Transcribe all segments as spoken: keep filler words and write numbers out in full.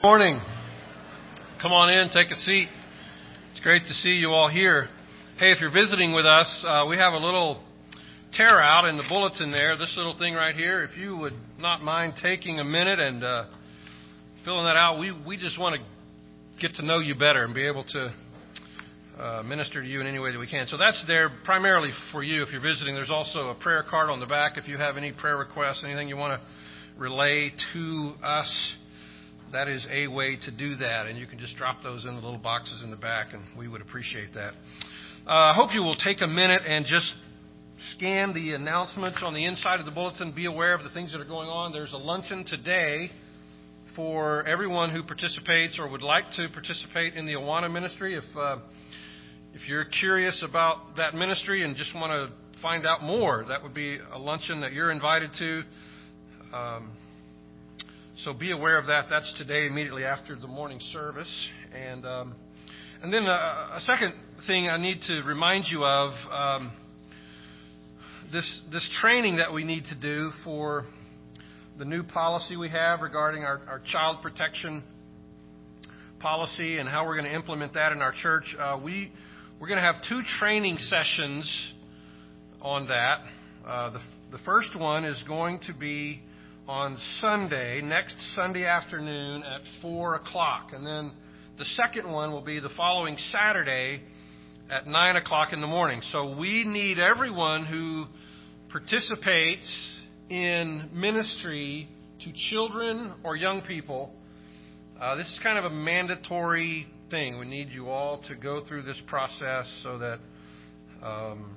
Morning. Come on in, take a seat. It's great to see you all here. Hey, if you're visiting with us, uh, we have a little tear out in the bulletin there, this little thing right here. If you would not mind taking a minute and uh, filling that out, we, we just want to get to know you better and be able to uh, minister to you in any way that we can. So that's there primarily for you if you're visiting. There's also a prayer card on the back if you have any prayer requests, anything you want to relay to us. That is a way to do that, and you can just drop those in the little boxes in the back, and we would appreciate that. I uh, hope you will take a minute and just scan the announcements on the inside of the bulletin. Be aware of the things that are going on. There's a luncheon today for everyone who participates or would like to participate in the Awana ministry. If uh, if you're curious about that ministry and just want to find out more, that would be a luncheon that you're invited to. Um, So be aware of that. That's today, immediately after the morning service. And um, and then uh, a second thing I need to remind you of, um, this this training that we need to do for the new policy we have regarding our, our child protection policy and how we're going to implement that in our church. Uh, we, we're going to have two training sessions on that. Uh, the, the first one is going to be on Sunday, next Sunday afternoon at four o'clock. And then the second one will be the following Saturday at nine o'clock in the morning. So we need everyone who participates in ministry to children or young people. Uh, this is kind of a mandatory thing. We need you all to go through this process so that um,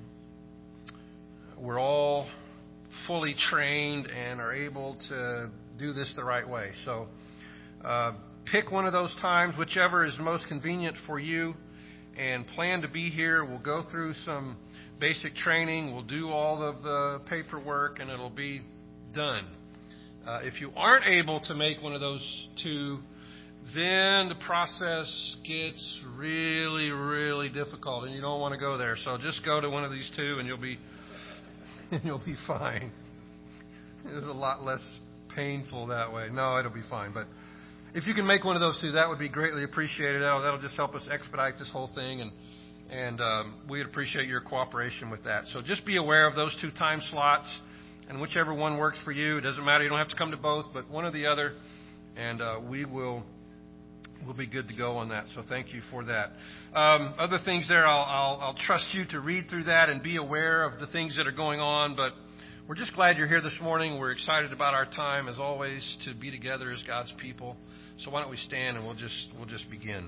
we're all fully trained and are able to do this the right way. So uh, pick one of those times, whichever is most convenient for you, and plan to be here. We'll go through some basic training. We'll do all of the paperwork, and it'll be done. Uh, if you aren't able to make one of those two, then the process gets really, really difficult, and you don't want to go there. So just go to one of these two, and you'll be you'll be fine. It's a lot less painful that way. No, it'll be fine. But if you can make one of those two, that would be greatly appreciated. That'll, that'll just help us expedite this whole thing, and and um, we'd appreciate your cooperation with that. So just be aware of those two time slots, and whichever one works for you. It doesn't matter. You don't have to come to both, but one or the other, and uh, we will we'll be good to go on that. So thank you for that. Um, other things there, I'll, I'll, I'll trust you to read through that and be aware of the things that are going on. But we're just glad you're here this morning. We're excited about our time, as always, to be together as God's people. So why don't we stand and we'll just we'll just begin.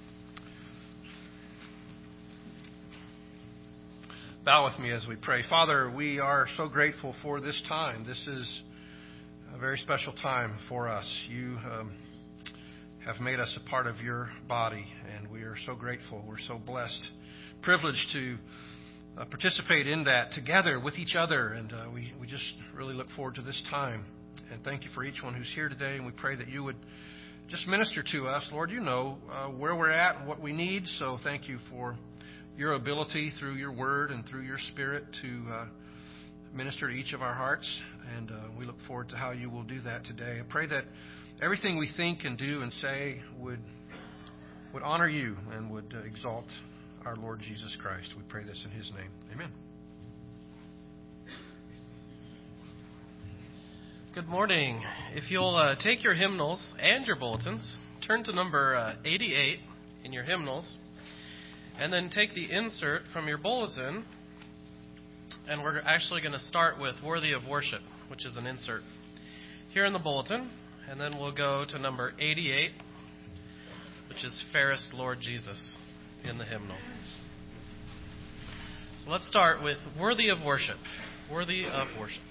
Bow with me as we pray. Father, we are so grateful for this time. This is a very special time for us. You um, have made us a part of your body, and we are so grateful. We're so blessed, privileged to uh, participate in that together with each other, and uh, we, we just really look forward to this time. And thank you for each one who's here today, and we pray that you would just minister to us. Lord, you know uh, where we're at and what we need, so thank you for your ability through your word and through your spirit to uh, minister to each of our hearts, and uh, we look forward to how you will do that today. I pray that everything we think and do and say would would honor you and would uh, exalt our Lord Jesus Christ. We pray this in his name. Amen. Good morning. If you'll uh, take your hymnals and your bulletins, turn to number uh, eighty-eight in your hymnals, and then take the insert from your bulletin, and we're actually going to start with Worthy of Worship, which is an insert here in the bulletin. And then we'll go to number eighty-eight, which is Fairest Lord Jesus in the hymnal. So let's start with Worthy of Worship. Worthy of Worship.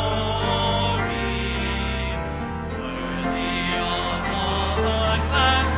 Thank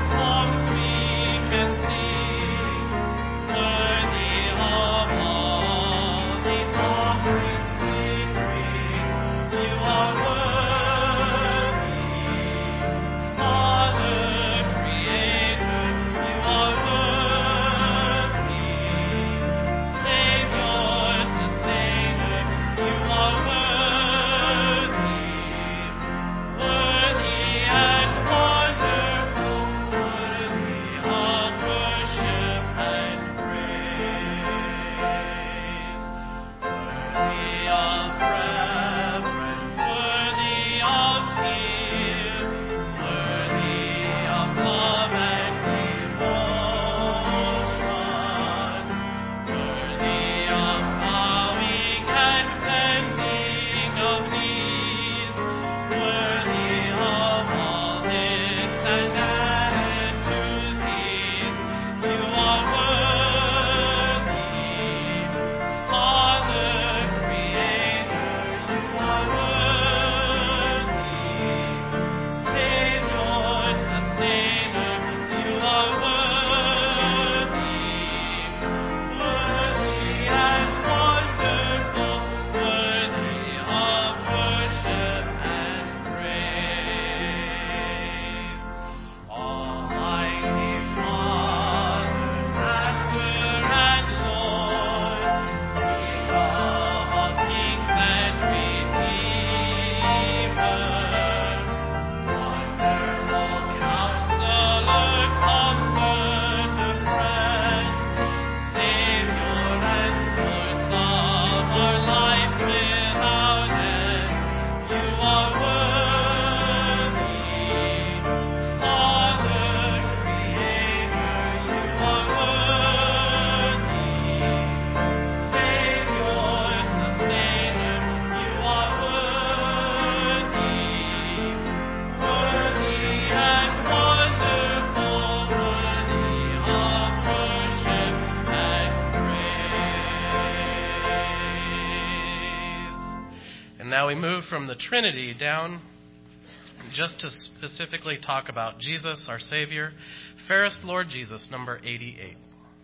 And now we move from the Trinity down just to specifically talk about Jesus, our Savior. Fairest Lord Jesus, number eighty-eight.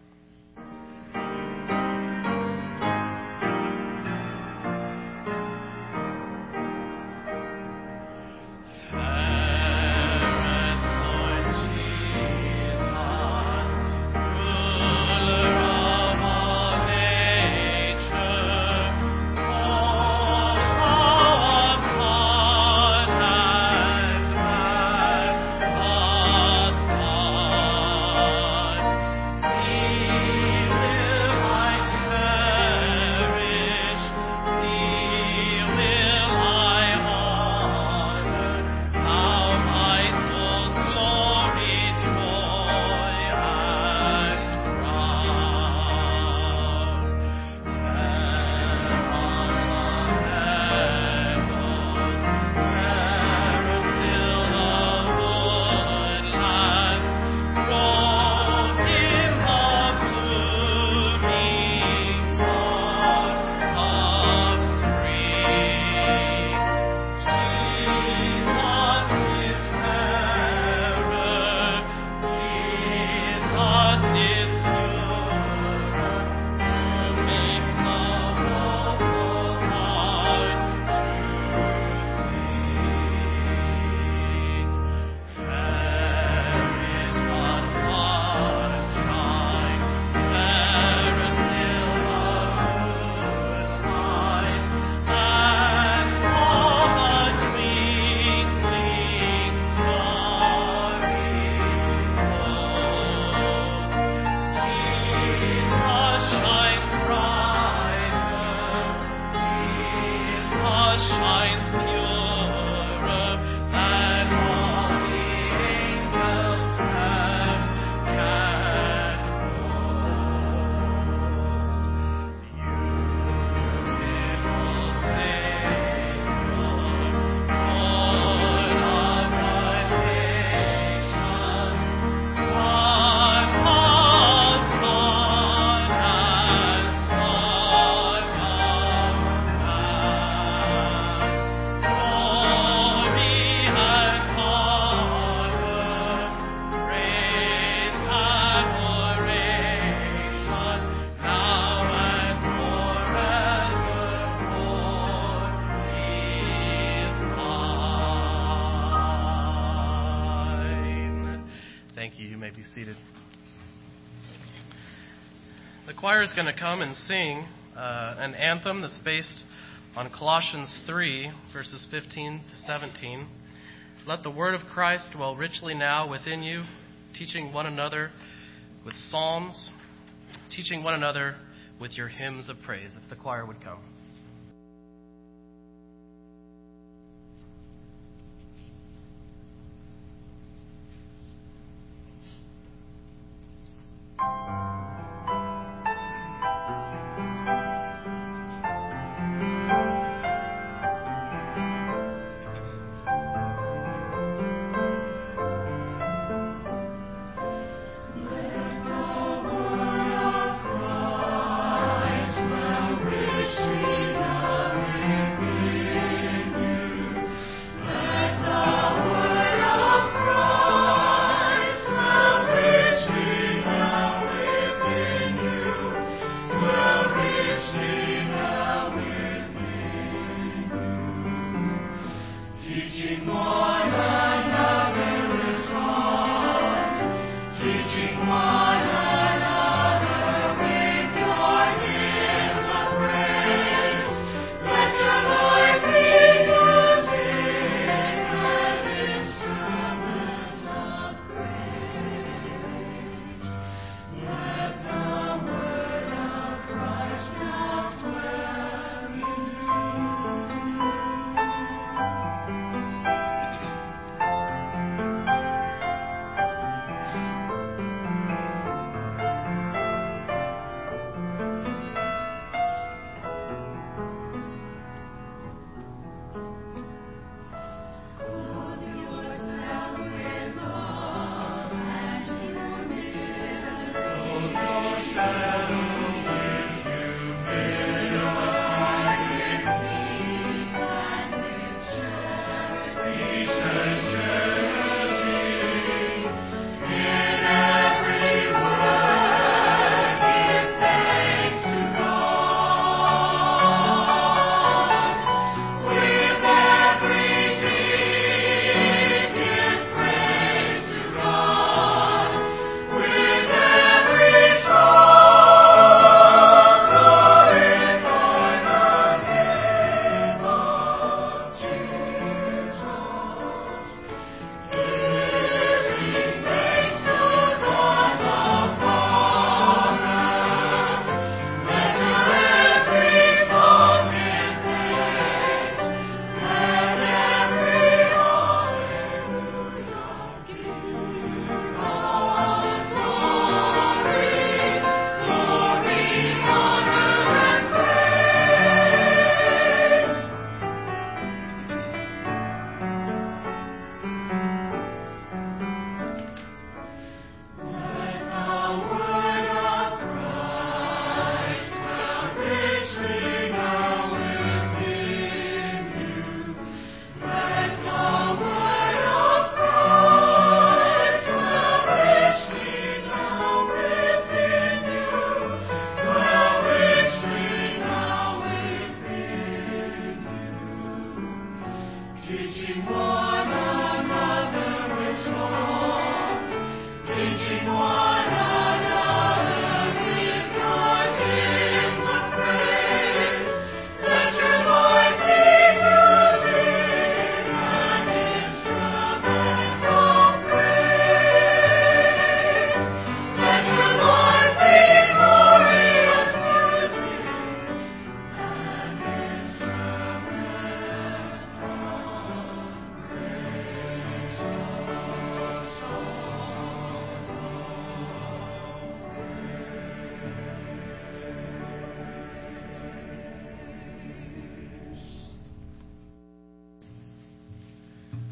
Be seated. The choir is going to come and sing uh, an anthem that's based on Colossians three, verses fifteen to seventeen. Let the word of Christ dwell richly now within you, teaching one another with psalms, teaching one another with your hymns of praise. If the choir would come.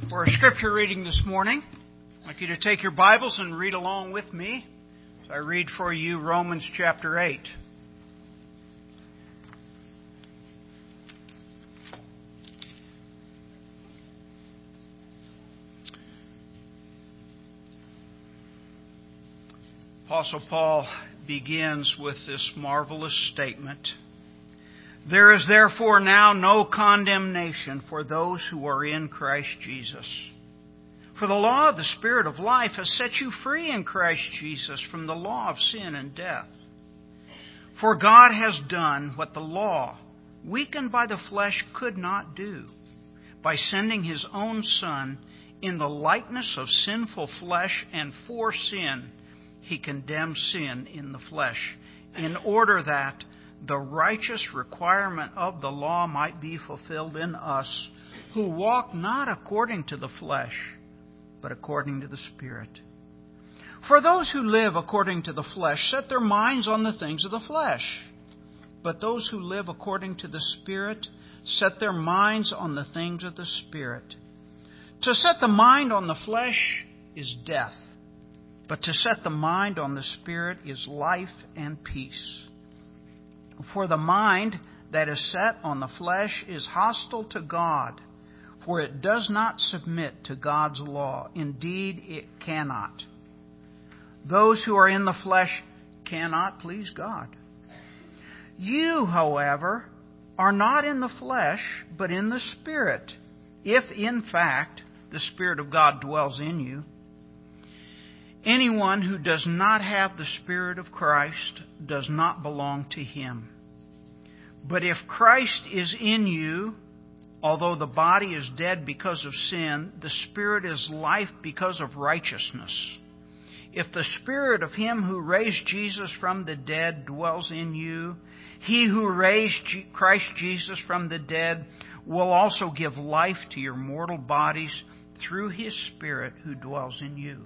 For a scripture reading this morning, I'd like you to take your Bibles and read along with me. So I read for you Romans chapter eight. Apostle Paul begins with this marvelous statement. There is therefore now no condemnation for those who are in Christ Jesus. For the law of the Spirit of life has set you free in Christ Jesus from the law of sin and death. For God has done what the law, weakened by the flesh, could not do, by sending His own Son in the likeness of sinful flesh, and for sin He condemned sin in the flesh, in order that the righteous requirement of the law might be fulfilled in us, who walk not according to the flesh, but according to the Spirit. For those who live according to the flesh set their minds on the things of the flesh, but those who live according to the Spirit set their minds on the things of the Spirit. To set the mind on the flesh is death, but to set the mind on the Spirit is life and peace. For the mind that is set on the flesh is hostile to God, for it does not submit to God's law. Indeed, it cannot. Those who are in the flesh cannot please God. You, however, are not in the flesh, but in the Spirit, if in fact the Spirit of God dwells in you. Anyone who does not have the Spirit of Christ does not belong to Him. But if Christ is in you, although the body is dead because of sin, the Spirit is life because of righteousness. If the Spirit of Him who raised Jesus from the dead dwells in you, He who raised Christ Jesus from the dead will also give life to your mortal bodies through His Spirit who dwells in you.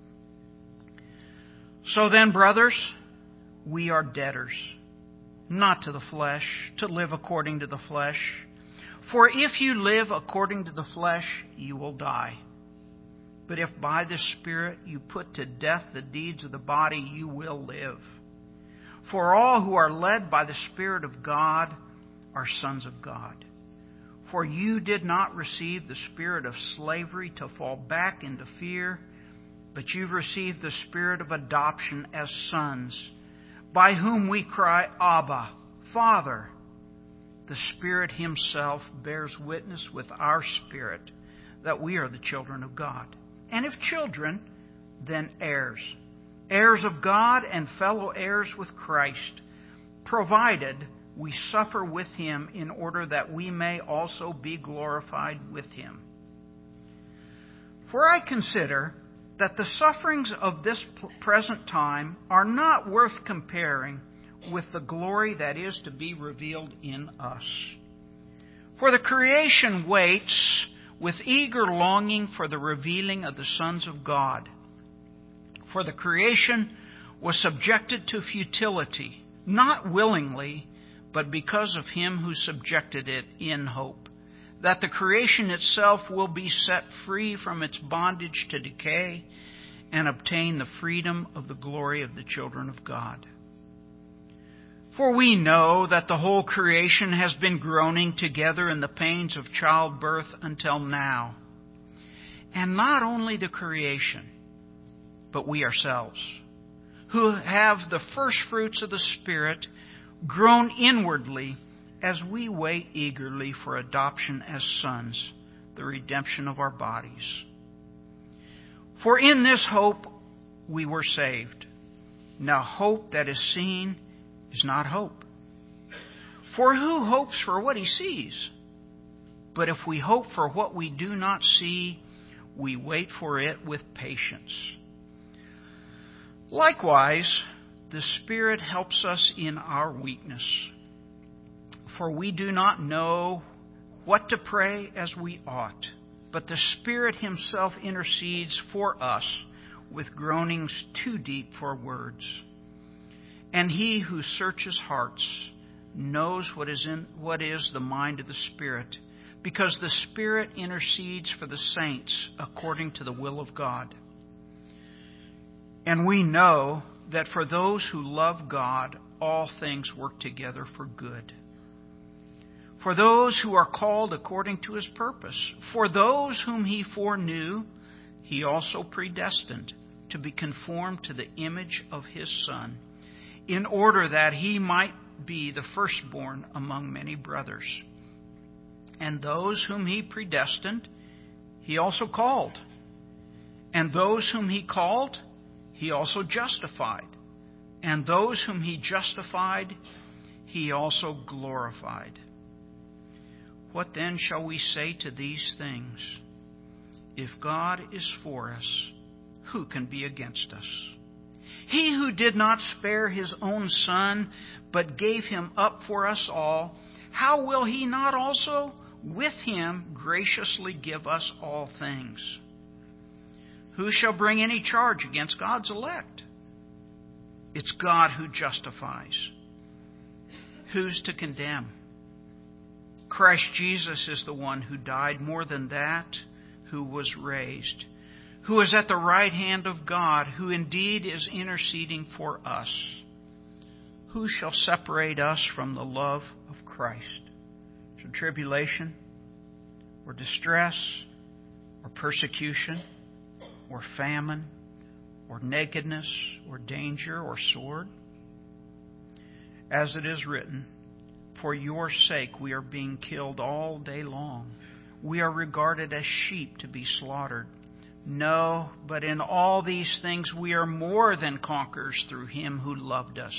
So then, brothers, we are debtors, not to the flesh, to live according to the flesh. For if you live according to the flesh, you will die. But if by the Spirit you put to death the deeds of the body, you will live. For all who are led by the Spirit of God are sons of God. For you did not receive the spirit of slavery to fall back into fear, but you've received the Spirit of adoption as sons, by whom we cry, Abba, Father. The Spirit Himself bears witness with our spirit that we are the children of God. And if children, then heirs, heirs of God and fellow heirs with Christ, provided we suffer with Him in order that we may also be glorified with Him. For I consider that the sufferings of this present time are not worth comparing with the glory that is to be revealed in us. For the creation waits with eager longing for the revealing of the sons of God. For the creation was subjected to futility, not willingly, but because of Him who subjected it in hope, that the creation itself will be set free from its bondage to decay and obtain the freedom of the glory of the children of God. For we know that the whole creation has been groaning together in the pains of childbirth until now. And not only the creation, but we ourselves, who have the first fruits of the Spirit, groan inwardly as we wait eagerly for adoption as sons, the redemption of our bodies. For in this hope we were saved. Now hope that is seen is not hope. For who hopes for what he sees? But if we hope for what we do not see, we wait for it with patience. Likewise, the Spirit helps us in our weakness. For we do not know what to pray as we ought, but the Spirit Himself intercedes for us with groanings too deep for words. And He who searches hearts knows what is in what is the mind of the Spirit, because the Spirit intercedes for the saints according to the will of God. And we know that for those who love God, all things work together for good. For those who are called according to His purpose. For those whom He foreknew, He also predestined to be conformed to the image of His Son, in order that He might be the firstborn among many brothers. And those whom He predestined, He also called. And those whom He called, He also justified. And those whom He justified, He also glorified. What then shall we say to these things? If God is for us, who can be against us? He who did not spare His own Son, but gave Him up for us all, how will He not also with Him graciously give us all things? Who shall bring any charge against God's elect? It's God who justifies. Who's to condemn? Christ Jesus is the one who died, more than that, who was raised, who is at the right hand of God, who indeed is interceding for us. Who shall separate us from the love of Christ? Shall tribulation, or distress, or persecution, or famine, or nakedness, or danger, or sword? As it is written, for your sake we are being killed all day long. We are regarded as sheep to be slaughtered. No, but in all these things we are more than conquerors through Him who loved us.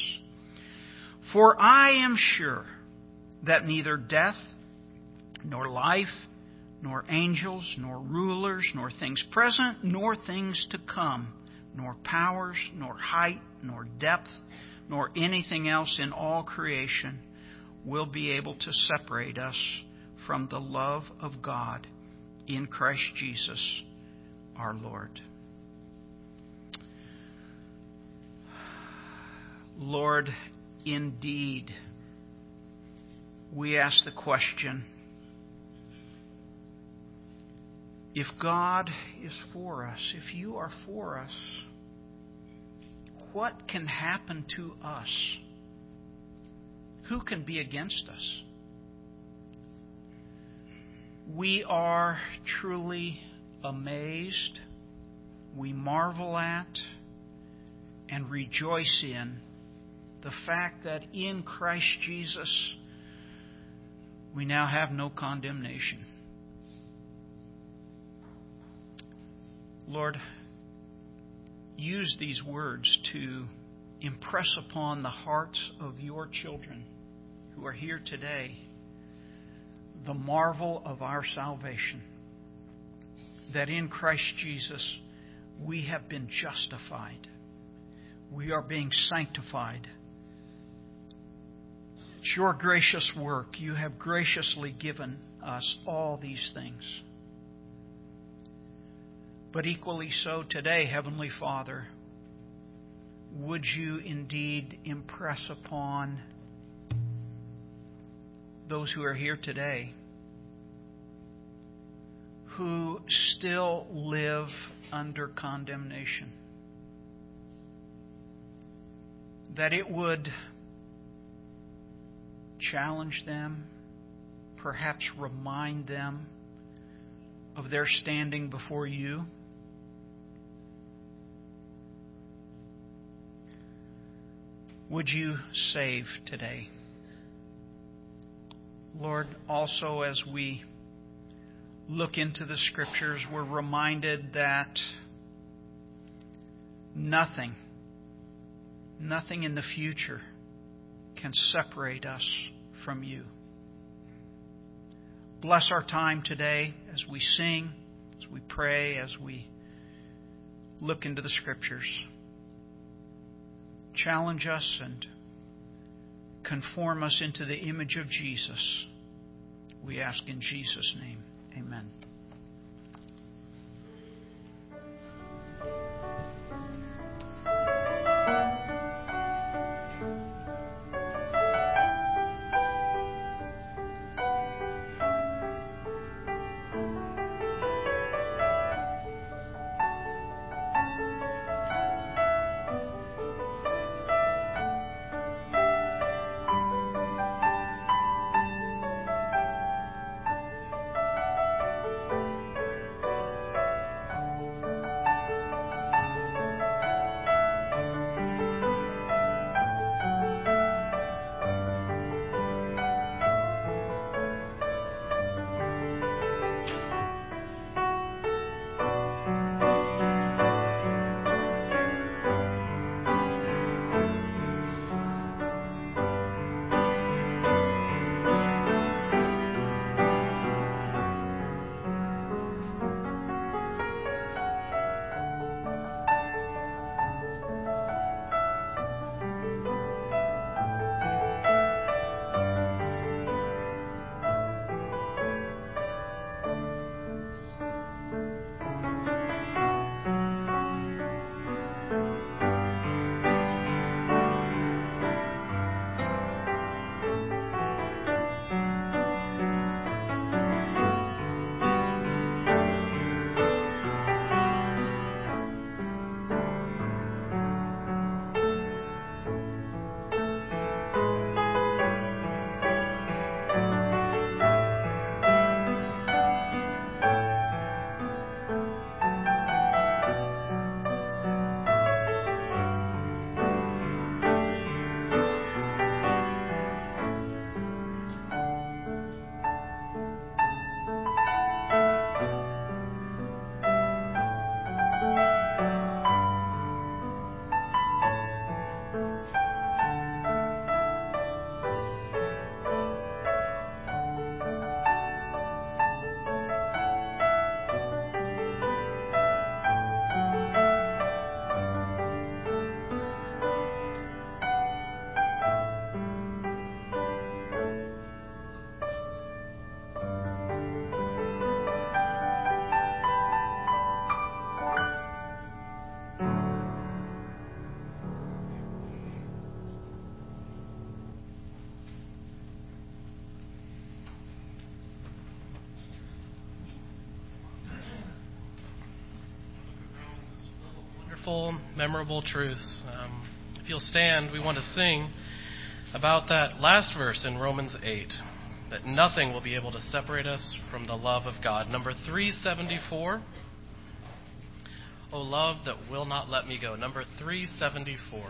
For I am sure that neither death, nor life, nor angels, nor rulers, nor things present, nor things to come, nor powers, nor height, nor depth, nor anything else in all creation will be able to separate us from the love of God in Christ Jesus our Lord. Lord, indeed, we ask the question, if God is for us, if you are for us, what can happen to us? Who can be against us? We are truly amazed, we marvel at, and rejoice in the fact that in Christ Jesus we now have no condemnation. Lord, use these words to impress upon the hearts of your children who are here today the marvel of our salvation, that in Christ Jesus we have been justified. We are being sanctified. It's your gracious work. You have graciously given us all these things. But equally so today, Heavenly Father, would you indeed impress upon those who are here today who still live under condemnation, that it would challenge them, perhaps remind them of their standing before you. Would you save today? Lord, also as we look into the Scriptures, we're reminded that nothing, nothing in the future can separate us from you. Bless our time today as we sing, as we pray, as we look into the Scriptures. Challenge us and conform us into the image of Jesus. We ask in Jesus' name. Amen. wonderful, memorable truths. Um, if you'll stand, we want to sing about that last verse in Romans eight, that nothing will be able to separate us from the love of God. Number three seventy-four, O love that will not let me go. Number three seventy-four.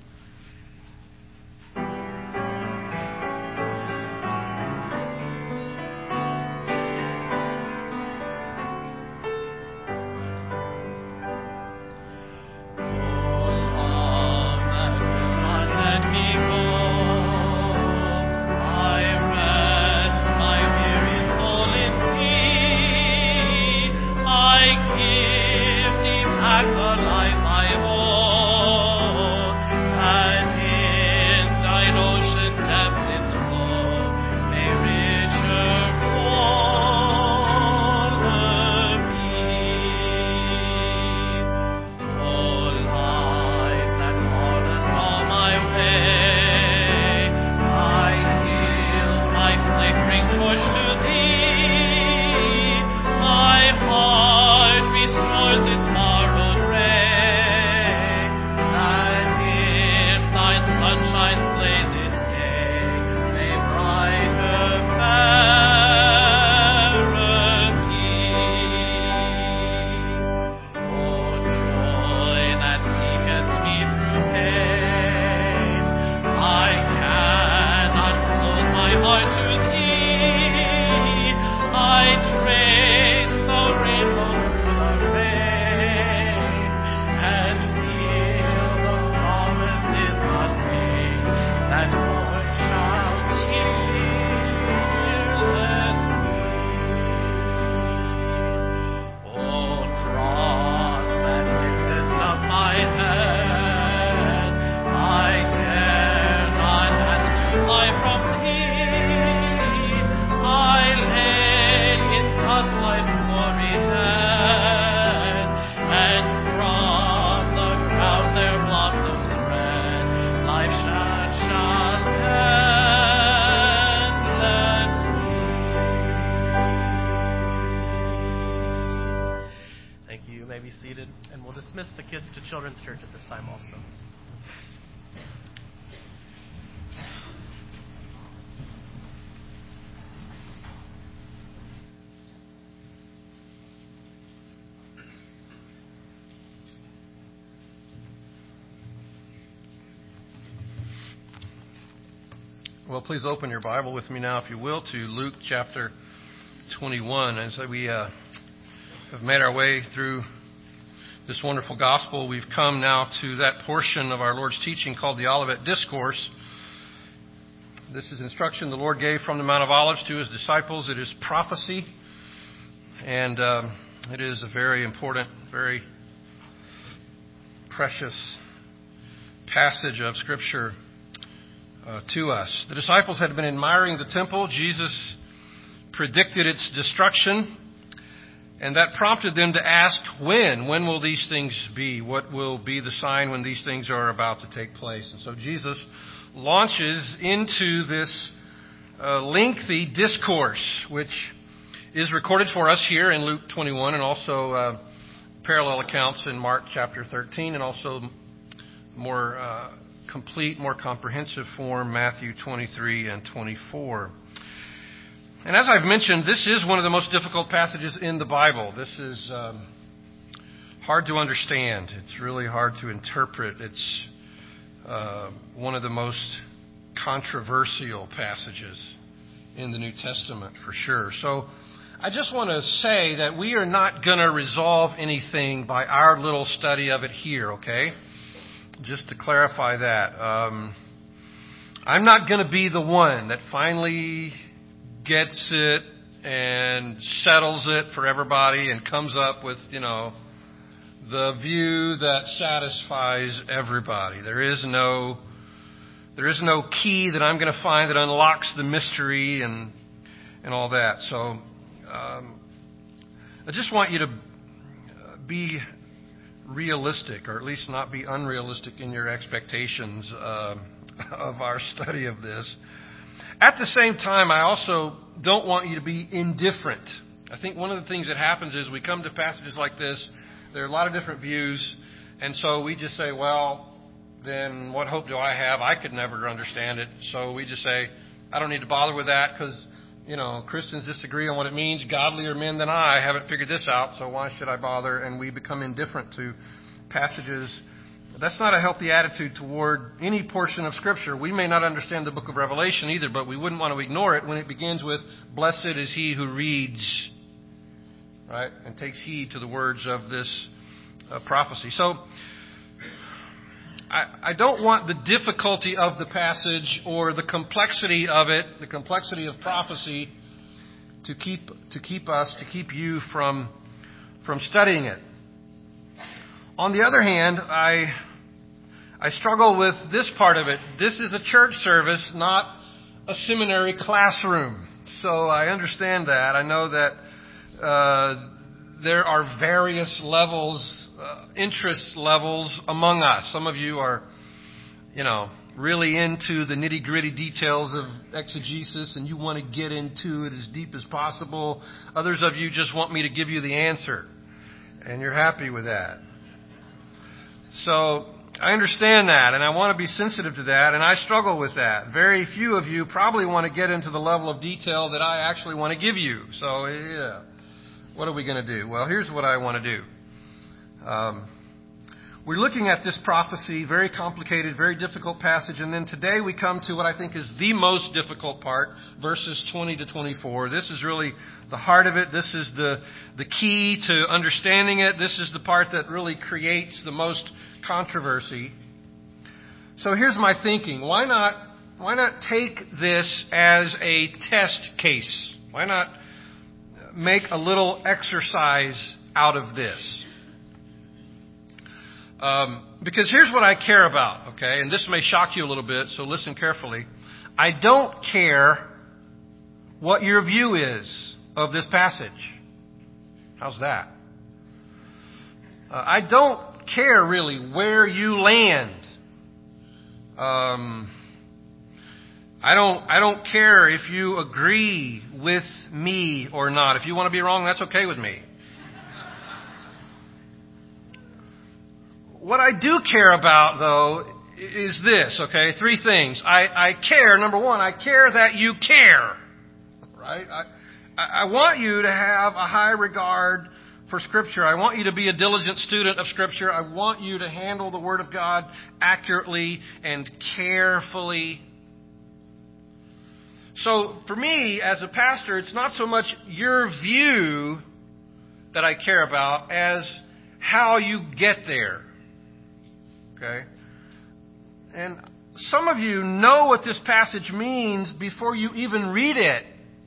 Children's Church at this time also. Well, please open your Bible with me now, if you will, to Luke chapter twenty-one. As we uh, have made our way through this wonderful gospel, we've come now to that portion of our Lord's teaching called the Olivet Discourse. This is instruction the Lord gave from the Mount of Olives to His disciples. It is prophecy, and um, it is a very important, very precious passage of Scripture uh, to us. The disciples had been admiring the temple. Jesus predicted its destruction. And that prompted them to ask, when? When will these things be? What will be the sign when these things are about to take place? And so Jesus launches into this uh, lengthy discourse, which is recorded for us here in Luke twenty-one, and also uh, parallel accounts in Mark chapter thirteen, and also more uh, complete, more comprehensive form, Matthew twenty-three and twenty-four. And as I've mentioned, this is one of the most difficult passages in the Bible. This is um, hard to understand. It's really hard to interpret. It's uh, one of the most controversial passages in the New Testament, for sure. So I just want to say that we are not going to resolve anything by our little study of it here, okay? Just to clarify that. Um, I'm not going to be the one that finally gets it and settles it for everybody and comes up with, you know, the view that satisfies everybody. There is no there is no key that I'm going to find that unlocks the mystery and and all that. So um, I just want you to be realistic, or at least not be unrealistic in your expectations uh, of our study of this. At the same time, I also don't want you to be indifferent. I think one of the things that happens is we come to passages like this, there are a lot of different views, And so we just say, well, then what hope do I have? I could never understand it. So we just say, I don't need to bother with that because, you know, Christians disagree on what it means. Godlier men than I haven't figured this out, so why should I bother? And we become indifferent to passages. That's not a healthy attitude toward any portion of Scripture. We may not understand the book of Revelation either, but we wouldn't want to ignore it when it begins with, blessed is he who reads, right, and takes heed to the words of this uh, prophecy. So I, I don't want the difficulty of the passage or the complexity of it, the complexity of prophecy, to keep to keep us, to keep you from from studying it. On the other hand, I I struggle with this part of it. This is a church service, not a seminary classroom. So I understand that. I know that uh, there are various levels, uh, interest levels among us. Some of you are, you know, really into the nitty-gritty details of exegesis, and you want to get into it as deep as possible. Others of you just want me to give you the answer, and you're happy with that. So I understand that, and I want to be sensitive to that, and I struggle with that. Very few of you probably want to get into the level of detail that I actually want to give you. So, yeah, what are we going to do? Well, here's what I want to do. Um, we're looking at this prophecy, very complicated, very difficult passage, and then today we come to what I think is the most difficult part, verses twenty to twenty-four. This is really the heart of it. This is the, the key to understanding it. This is the part that really creates the most controversy. So here's my thinking. Why not, why not take this as a test case? Why not make a little exercise out of this? Um, because here's what I care about, okay? And this may shock you a little bit, so listen carefully. I don't care what your view is of this passage. How's that? Uh, I don't care really where you land. Um, I don't. I don't care if you agree with me or not. If you want to be wrong, that's okay with me. What I do care about, though, is this, okay? Three things. I, I care, number one, I care that you care, right? I, I want you to have a high regard for Scripture. I want you to be a diligent student of Scripture. I want you to handle the Word of God accurately and carefully. So, for me, as a pastor, it's not so much your view that I care about as how you get there. Okay? And some of you know what this passage means before you even read it.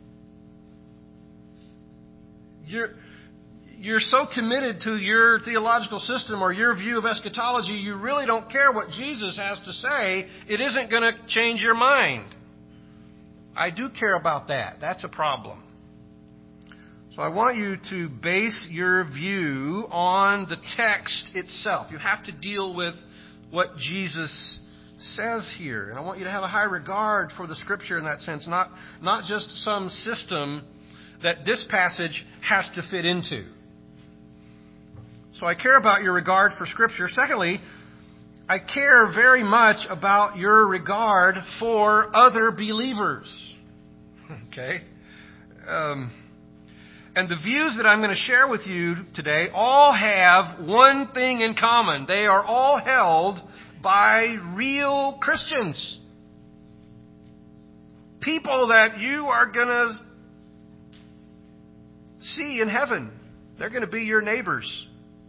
You're, you're so committed to your theological system or your view of eschatology, you really don't care what Jesus has to say. It isn't going to change your mind. I do care about that. That's a problem. So I want you to base your view on the text itself. You have to deal with what Jesus says here. And I want you to have a high regard for the Scripture in that sense, not, not just some system that this passage has to fit into. So I care about your regard for Scripture. Secondly, I care very much about your regard for other believers. Okay? Um, and the views that I'm going to share with you today all have one thing in common. They are all held by real Christians. People that you are going to see in heaven. They're going to be your neighbors.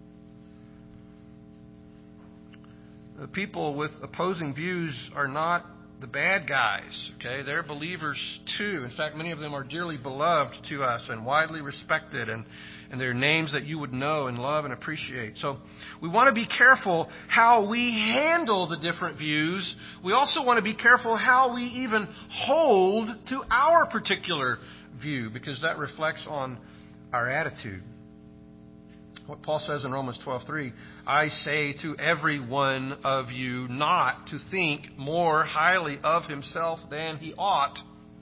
The people with opposing views are not the bad guys, okay? They're believers too. In fact, many of them are dearly beloved to us and widely respected, and, and they're names that you would know and love and appreciate. So we want to be careful how we handle the different views. We also want to be careful how we even hold to our particular view, because that reflects on our attitude. What Paul says in Romans twelve three, I say to every one of you not to think more highly of himself than he ought.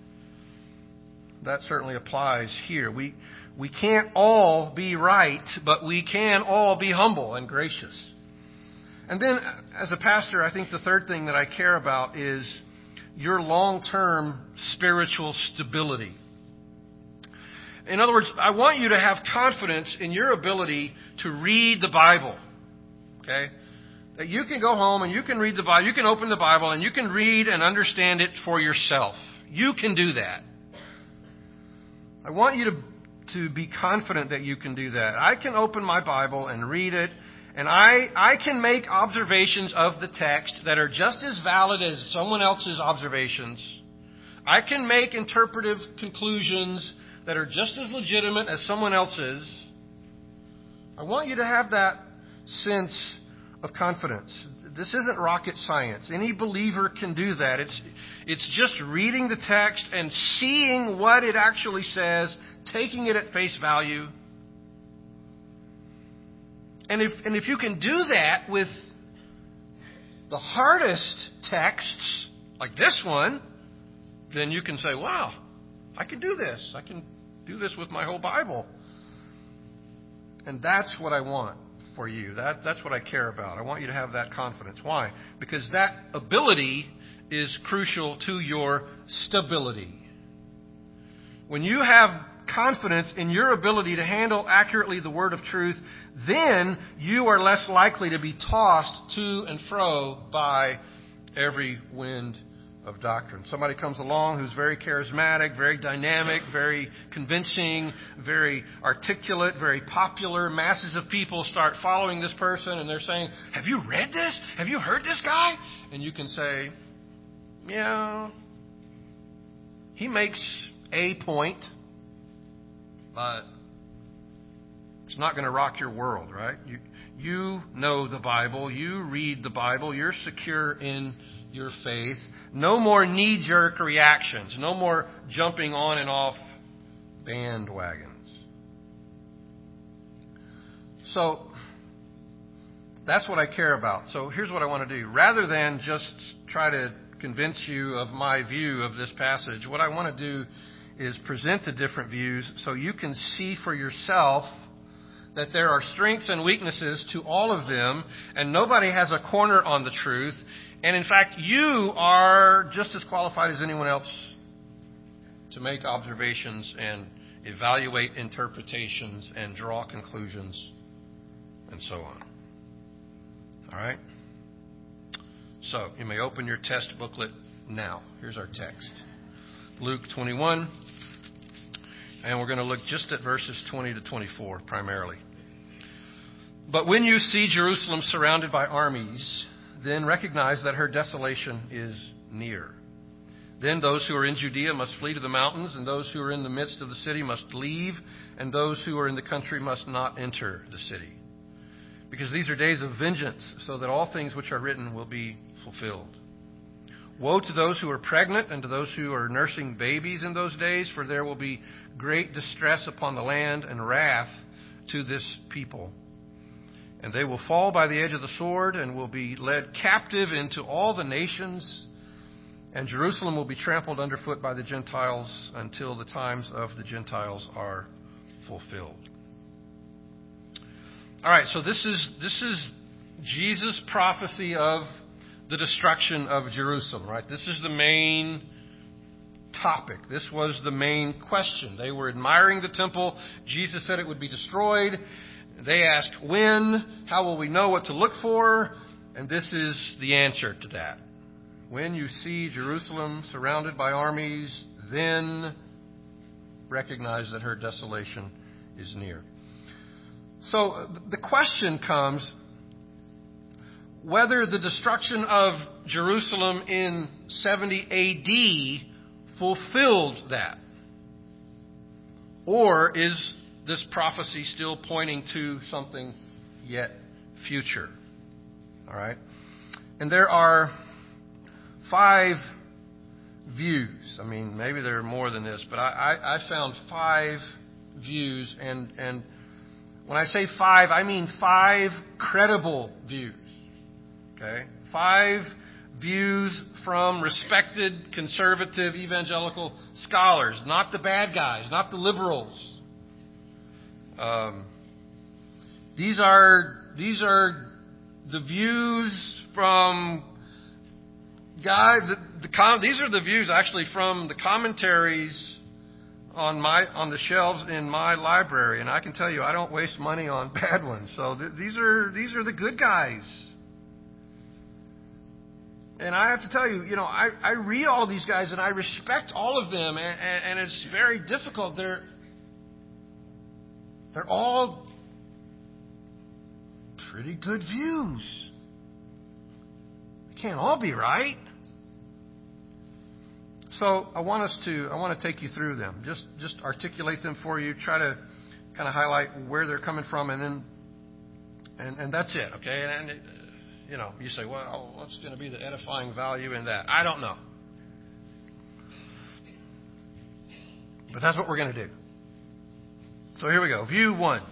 That certainly applies here. We we can't all be right, but we can all be humble and gracious. And then, as a pastor, I think the third thing that I care about is your long-term spiritual stability. In other words, I want you to have confidence in your ability to read the Bible. Okay? That you can go home and you can read the Bible, you can open the Bible and you can read and understand it for yourself. You can do that. I want you to, to be confident that you can do that. I can open my Bible and read it, and I, I can make observations of the text that are just as valid as someone else's observations. I can make interpretive conclusions that are just as legitimate as someone else's. I want you to have that sense of confidence. This isn't rocket science. Any believer can do that. It's, it's just reading the text and seeing what it actually says, taking it at face value. And if, and if you can do that with the hardest texts, like this one, then you can say, wow, I can do this. I can do this with my whole Bible. And that's what I want for you. That, that's what I care about. I want you to have that confidence. Why? Because that ability is crucial to your stability. When you have confidence in your ability to handle accurately the word of truth, then you are less likely to be tossed to and fro by every wind of doctrine. Somebody comes along who's very charismatic, very dynamic, very convincing, very articulate, very popular. Masses of people start following this person and they're saying, have you read this? Have you heard this guy? And you can say, yeah, he makes a point, but it's not going to rock your world, right? You, you know the Bible. You read the Bible. You're secure in your faith. No more knee-jerk reactions. No more jumping on and off bandwagons. So that's what I care about. So here's what I want to do. Rather than just try to convince you of my view of this passage, what I want to do is present the different views so you can see for yourself that there are strengths and weaknesses to all of them, and nobody has a corner on the truth. And in fact, you are just as qualified as anyone else to make observations and evaluate interpretations and draw conclusions and so on. All right? So, you may open your test booklet now. Here's our text. Luke twenty-one. And we're going to look just at verses twenty to twenty-four primarily. But when you see Jerusalem surrounded by armies, then recognize that her desolation is near. Then those who are in Judea must flee to the mountains, and those who are in the midst of the city must leave, and those who are in the country must not enter the city. Because these are days of vengeance, so that all things which are written will be fulfilled. Woe to those who are pregnant and to those who are nursing babies in those days, for there will be great distress upon the land and wrath to this people. And they will fall by the edge of the sword and will be led captive into all the nations. And Jerusalem will be trampled underfoot by the Gentiles until the times of the Gentiles are fulfilled. All right, so this is this is Jesus' prophecy of the destruction of Jerusalem, right? This is the main topic. This was the main question. They were admiring the temple. Jesus said it would be destroyed. They asked when, how will we know what to look for? And this is the answer to that. When you see Jerusalem surrounded by armies, then recognize that her desolation is near. So the question comes whether the destruction of Jerusalem in seventy A D fulfilled that. Or is this prophecy still pointing to something yet future? All right. And there are five views. I mean, maybe there are more than this, but I, I, I found five views. And, and when I say five, I mean five credible views. Okay? Five views from respected conservative evangelical scholars, not the bad guys, not the liberals. Um, these are these are the views from guys, the, the com, these are the views actually from the commentaries on my on the shelves in my library, and I can tell you I don't waste money on bad ones. So th- these are these are the good guys. And I have to tell you, you know, I, I read all of these guys and I respect all of them, and, and, and it's very difficult. They're they're all pretty good views. They can't all be right. So I want us to I want to take you through them. Just just articulate them for you. Try to kind of highlight where they're coming from, and then and and that's it. Okay. And, and it, you know, you say, well, what's going to be the edifying value in that? I don't know. But that's what we're going to do. So here we go. View one.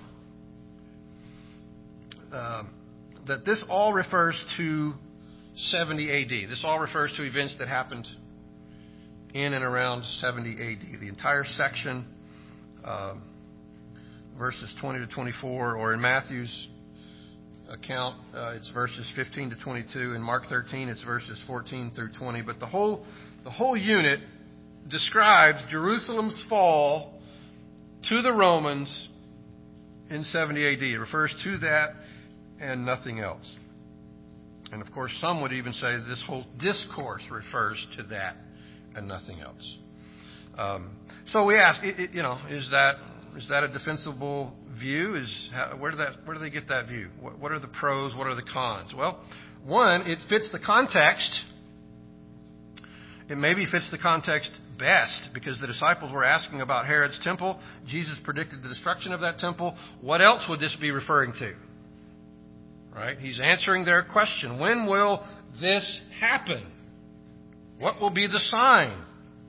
Um, that this all refers to seventy A D. This all refers to events that happened in and around seventy A D. The entire section, um, verses twenty to twenty-four, or in Matthew's account, uh, it's verses fifteen to twenty-two. In Mark thirteen, it's verses fourteen through twenty. But the whole, the whole unit describes Jerusalem's fall to the Romans in seventy A D. It refers to that and nothing else. And of course, some would even say this whole discourse refers to that and nothing else. Um, so we ask, it, it, you know, is that is that a defensible view? Is how, where do that where do they get that view? What, what are the pros? What are the cons? Well, one, it fits the context. It maybe fits the context best because the disciples were asking about Herod's temple. Jesus predicted the destruction of that temple. What else would this be referring to? Right? He's answering their question. When will this happen? What will be the sign?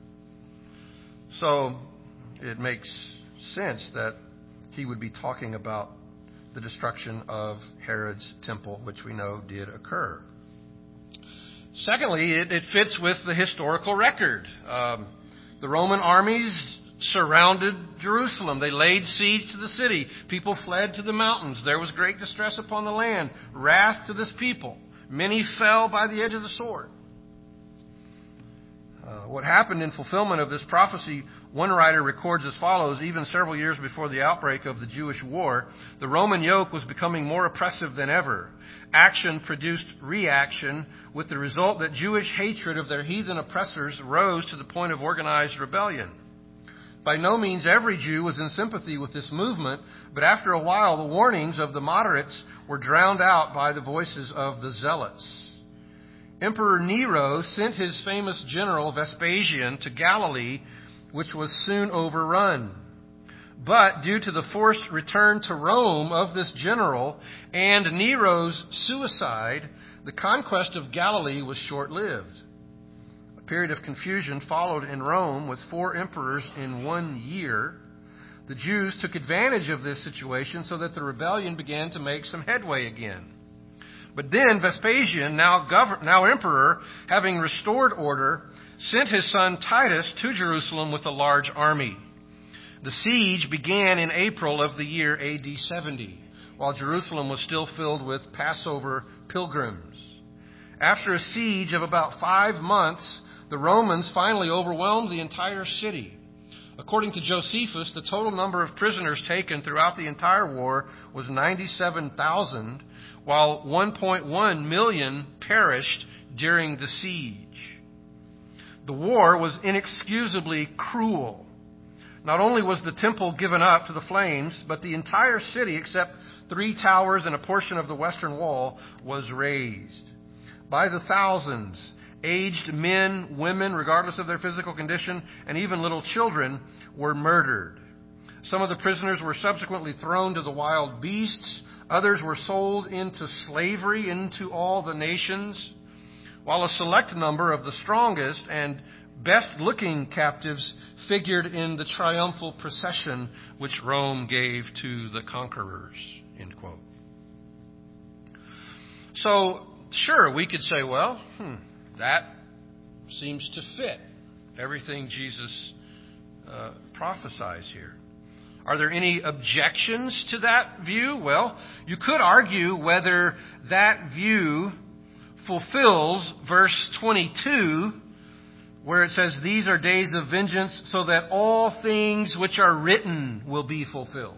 So it makes sense that he would be talking about the destruction of Herod's temple, which we know did occur. Secondly, it, it fits with the historical record. Um, the Roman armies surrounded Jerusalem. They laid siege to the city. People fled to the mountains. There was great distress upon the land, wrath to this people. Many fell by the edge of the sword. Uh, what happened in fulfillment of this prophecy, one writer records as follows: even several years before the outbreak of the Jewish war, the Roman yoke was becoming more oppressive than ever. Action produced reaction, with the result that Jewish hatred of their heathen oppressors rose to the point of organized rebellion. By no means every Jew was in sympathy with this movement, but after a while the warnings of the moderates were drowned out by the voices of the zealots. Emperor Nero sent his famous general Vespasian to Galilee, which was soon overrun. But due to the forced return to Rome of this general and Nero's suicide, the conquest of Galilee was short-lived. A period of confusion followed in Rome with four emperors in one year. The Jews took advantage of this situation so that the rebellion began to make some headway again. But then Vespasian, now governor, now emperor, having restored order, sent his son Titus to Jerusalem with a large army. The siege began in April of the year A D seventy, while Jerusalem was still filled with Passover pilgrims. After a siege of about five months, the Romans finally overwhelmed the entire city. According to Josephus, the total number of prisoners taken throughout the entire war was ninety-seven thousand, while one point one million perished during the siege. The war was inexcusably cruel. Not only was the temple given up to the flames, but the entire city, except three towers and a portion of the western wall, was razed. By the thousands, aged men, women, regardless of their physical condition, and even little children were murdered. Some of the prisoners were subsequently thrown to the wild beasts. Others were sold into slavery into all the nations, while a select number of the strongest and best-looking captives figured in the triumphal procession which Rome gave to the conquerors. End quote. So, sure, we could say, well, hmm, that seems to fit everything Jesus uh, prophesies here. Are there any objections to that view? Well, you could argue whether that view fulfills verse twenty-two, where it says, "These are days of vengeance, so that all things which are written will be fulfilled."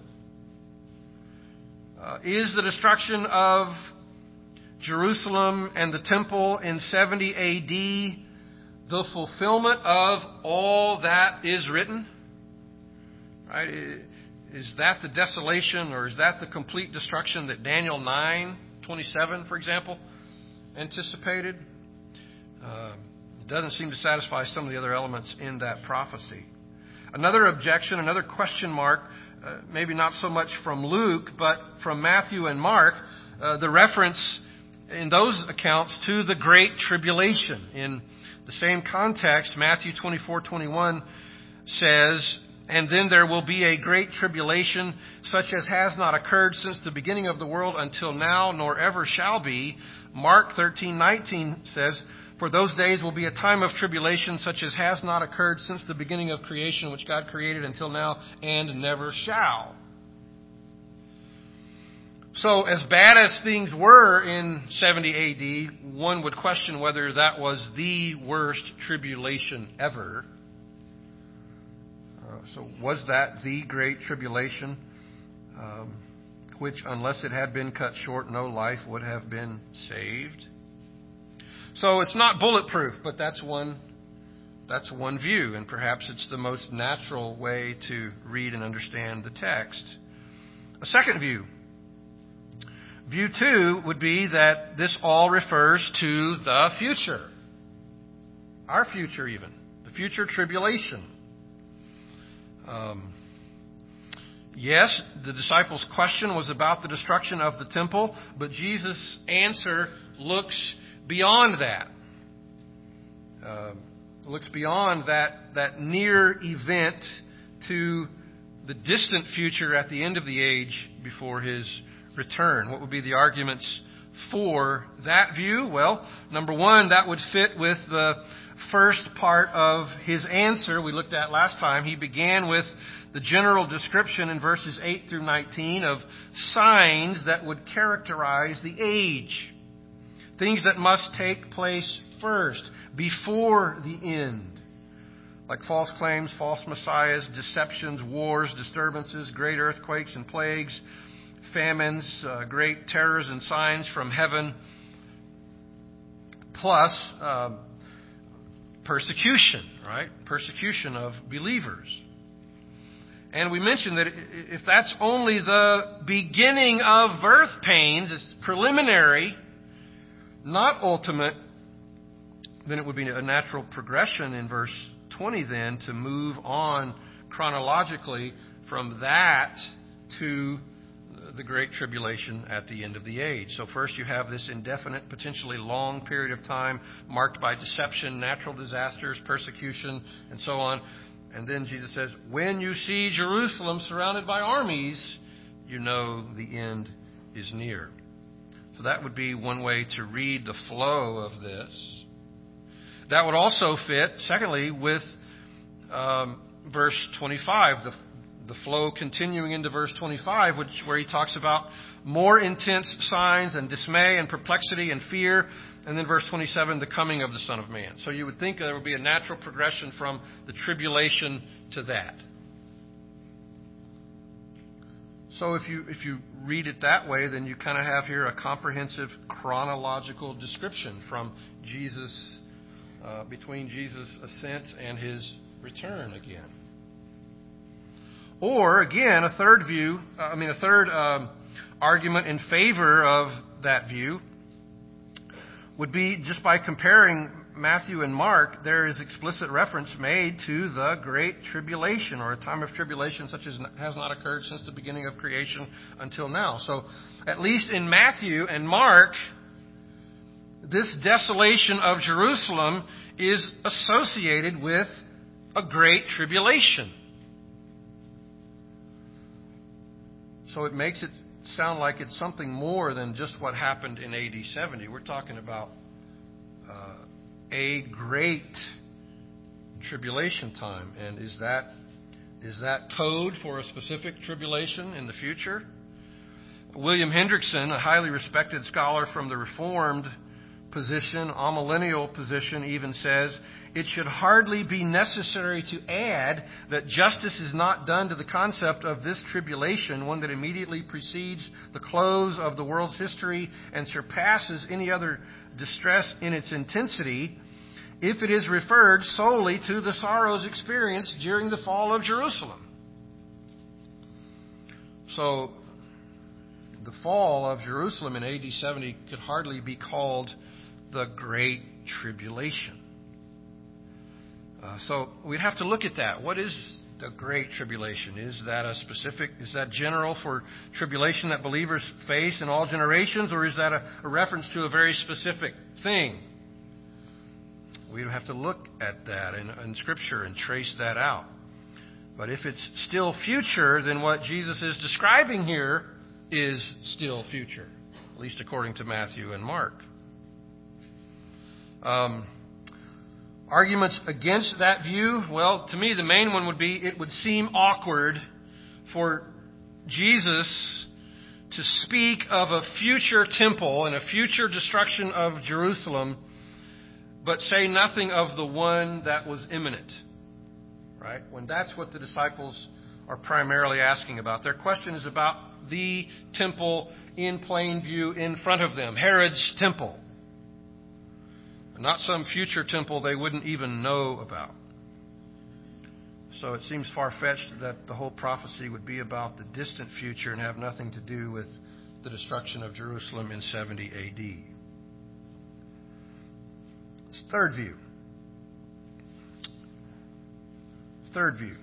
Uh, is the destruction of Jerusalem and the temple in seventy A D the fulfillment of all that is written? Right? Is that the desolation, or is that the complete destruction that Daniel nine twenty-seven, for example, anticipated? Uh, it doesn't seem to satisfy some of the other elements in that prophecy. Another objection, another question mark, uh, maybe not so much from Luke, but from Matthew and Mark, uh, the reference in those accounts to the Great Tribulation. In the same context, Matthew twenty-four twenty-one says, "And then there will be a great tribulation, such as has not occurred since the beginning of the world until now, nor ever shall be." Mark thirteen nineteen says, "For those days will be a time of tribulation, such as has not occurred since the beginning of creation, which God created until now, and never shall." So, as bad as things were in seventy A D, one would question whether that was the worst tribulation ever. Uh, so, was that the Great Tribulation, um, which, unless it had been cut short, no life would have been saved? So, it's not bulletproof, but that's one that's one view, and perhaps it's the most natural way to read and understand the text. A second view. View two would be that this all refers to the future. Our future even. The future tribulation. Um, yes, the disciples' question was about the destruction of the temple, but Jesus' answer looks beyond that. Uh, looks beyond that, that near event to the distant future at the end of the age before His return. What would be the arguments for that view? Well, number one, that would fit with the first part of His answer we looked at last time. He began with the general description in verses eight through nineteen of signs that would characterize the age. Things that must take place first, before the end. Like false claims, false messiahs, deceptions, wars, disturbances, great earthquakes and plagues, famines, uh, great terrors and signs from heaven, plus uh, persecution, right? Persecution of believers. And we mentioned that if that's only the beginning of birth pains, it's preliminary, not ultimate, then it would be a natural progression in verse twenty then to move on chronologically from that to the Great Tribulation at the end of the age. So first you have this indefinite, potentially long period of time marked by deception, natural disasters, persecution, and so on. And then Jesus says, when you see Jerusalem surrounded by armies, you know the end is near. So that would be one way to read the flow of this. That would also fit, secondly, with um, verse twenty-five, the The flow continuing into verse twenty-five, which, where he talks about more intense signs and dismay and perplexity and fear. And then verse twenty-seven, the coming of the Son of Man. So you would think there would be a natural progression from the tribulation to that. So if you if you read it that way, then you kind of have here a comprehensive chronological description from Jesus, uh, between Jesus' ascent and His return again. Or, again, a third view, I mean, a third um, argument in favor of that view would be just by comparing Matthew and Mark, there is explicit reference made to the Great Tribulation, or a time of tribulation such as has not occurred since the beginning of creation until now. So, at least in Matthew and Mark, this desolation of Jerusalem is associated with a Great Tribulation. So it makes it sound like it's something more than just what happened in A D seventy. We're talking about uh, a great tribulation time. And is that Is that code for a specific tribulation in the future? William Hendrickson, a highly respected scholar from the Reformed position, amillennial position, even says, it should hardly be necessary to add that justice is not done to the concept of this tribulation, one that immediately precedes the close of the world's history and surpasses any other distress in its intensity, if it is referred solely to the sorrows experienced during the fall of Jerusalem. So, the fall of Jerusalem in A D seventy could hardly be called the Great Tribulation. Uh, so we'd have to look at that. What is the Great Tribulation? Is that a specific, is that general for tribulation that believers face in all generations, or is that a, a reference to a very specific thing? We'd have to look at that in, in Scripture and trace that out. But if it's still future, then what Jesus is describing here is still future, at least according to Matthew and Mark. Um, arguments against that view, well, to me the main one would be it would seem awkward for Jesus to speak of a future temple and a future destruction of Jerusalem, but say nothing of the one that was imminent, right? When that's what the disciples are primarily asking about. Their question is about the temple in plain view in front of them, Herod's temple. Not some future temple they wouldn't even know about. So it seems far-fetched that the whole prophecy would be about the distant future and have nothing to do with the destruction of Jerusalem in seventy A D. Third view. Third view.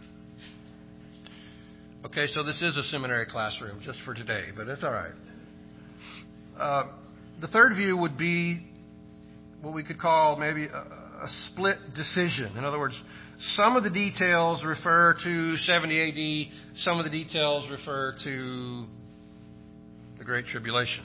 Okay, so this is a seminary classroom just for today, but it's all right. Uh, the third view would be what we could call maybe a, a split decision. In other words, some of the details refer to seventy A D, some of the details refer to the Great Tribulation.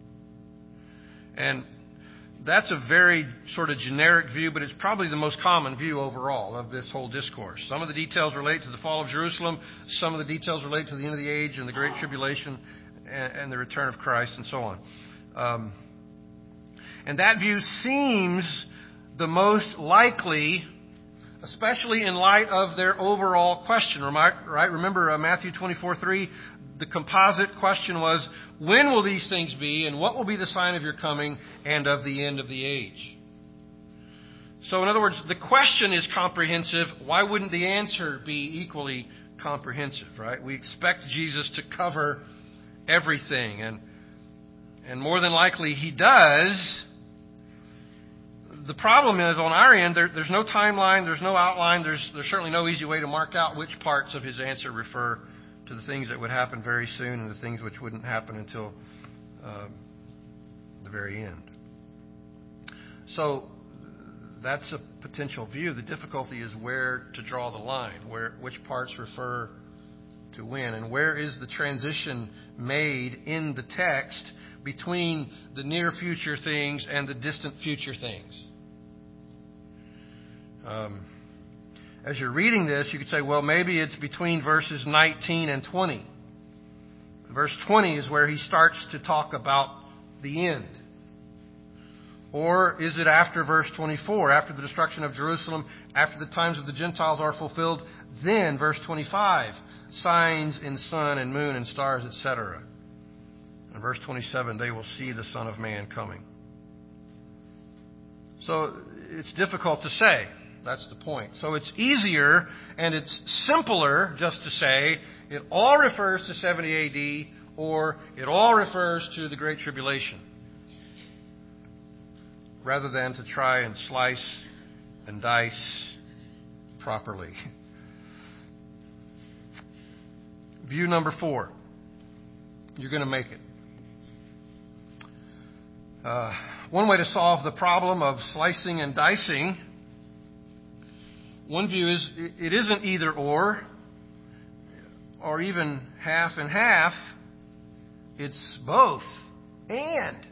And that's a very sort of generic view, but it's probably the most common view overall of this whole discourse. Some of the details relate to the fall of Jerusalem, some of the details relate to the end of the age and the Great Tribulation and, and the return of Christ and so on. Um, And that view seems the most likely, especially in light of their overall question. Right? Remember uh, Matthew twenty-four three, the composite question was, when will these things be, and what will be the sign of your coming and of the end of the age? So in other words, the question is comprehensive. Why wouldn't the answer be equally comprehensive, right? We expect Jesus to cover everything, and and more than likely he does. The problem is, on our end, there, there's no timeline, there's no outline, there's, there's certainly no easy way to mark out which parts of his answer refer to the things that would happen very soon and the things which wouldn't happen until uh, the very end. So that's a potential view. The difficulty is where to draw the line, where which parts refer to when, and where is the transition made in the text between the near future things and the distant future things. Um, as you're reading this, you could say, well, maybe it's between verses nineteen and twenty. Verse twenty is where he starts to talk about the end. Or is it after verse twenty-four, after the destruction of Jerusalem, after the times of the Gentiles are fulfilled, then, verse twenty-five, signs in sun and moon and stars, et cetera. In verse twenty-seven, they will see the Son of Man coming. So it's difficult to say. That's the point. So it's easier and it's simpler just to say it all refers to seventy A D or it all refers to the Great Tribulation, rather than to try and slice and dice properly. View number four. You're going to make it. Uh, one way to solve the problem of slicing and dicing, one view is it isn't either or, or even half and half. It's both and.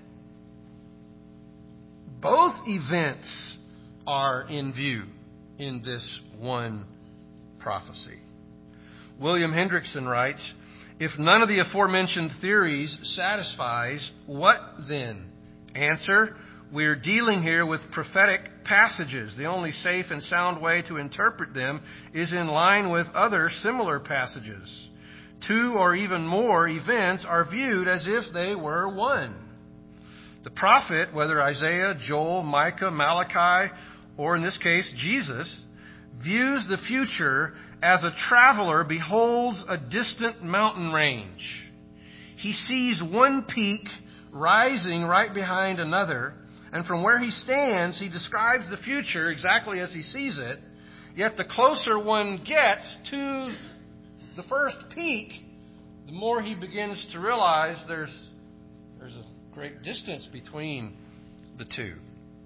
Both events are in view in this one prophecy. William Hendrickson writes, "If none of the aforementioned theories satisfies, what then? Answer, we're dealing here with prophetic passages. The only safe and sound way to interpret them is in line with other similar passages. Two or even more events are viewed as if they were one. The prophet, whether Isaiah, Joel, Micah, Malachi, or in this case Jesus, views the future as a traveler beholds a distant mountain range. He sees one peak rising right behind another, and from where he stands, he describes the future exactly as he sees it. Yet the closer one gets to the first peak, the more he begins to realize there's there's a great distance between the two."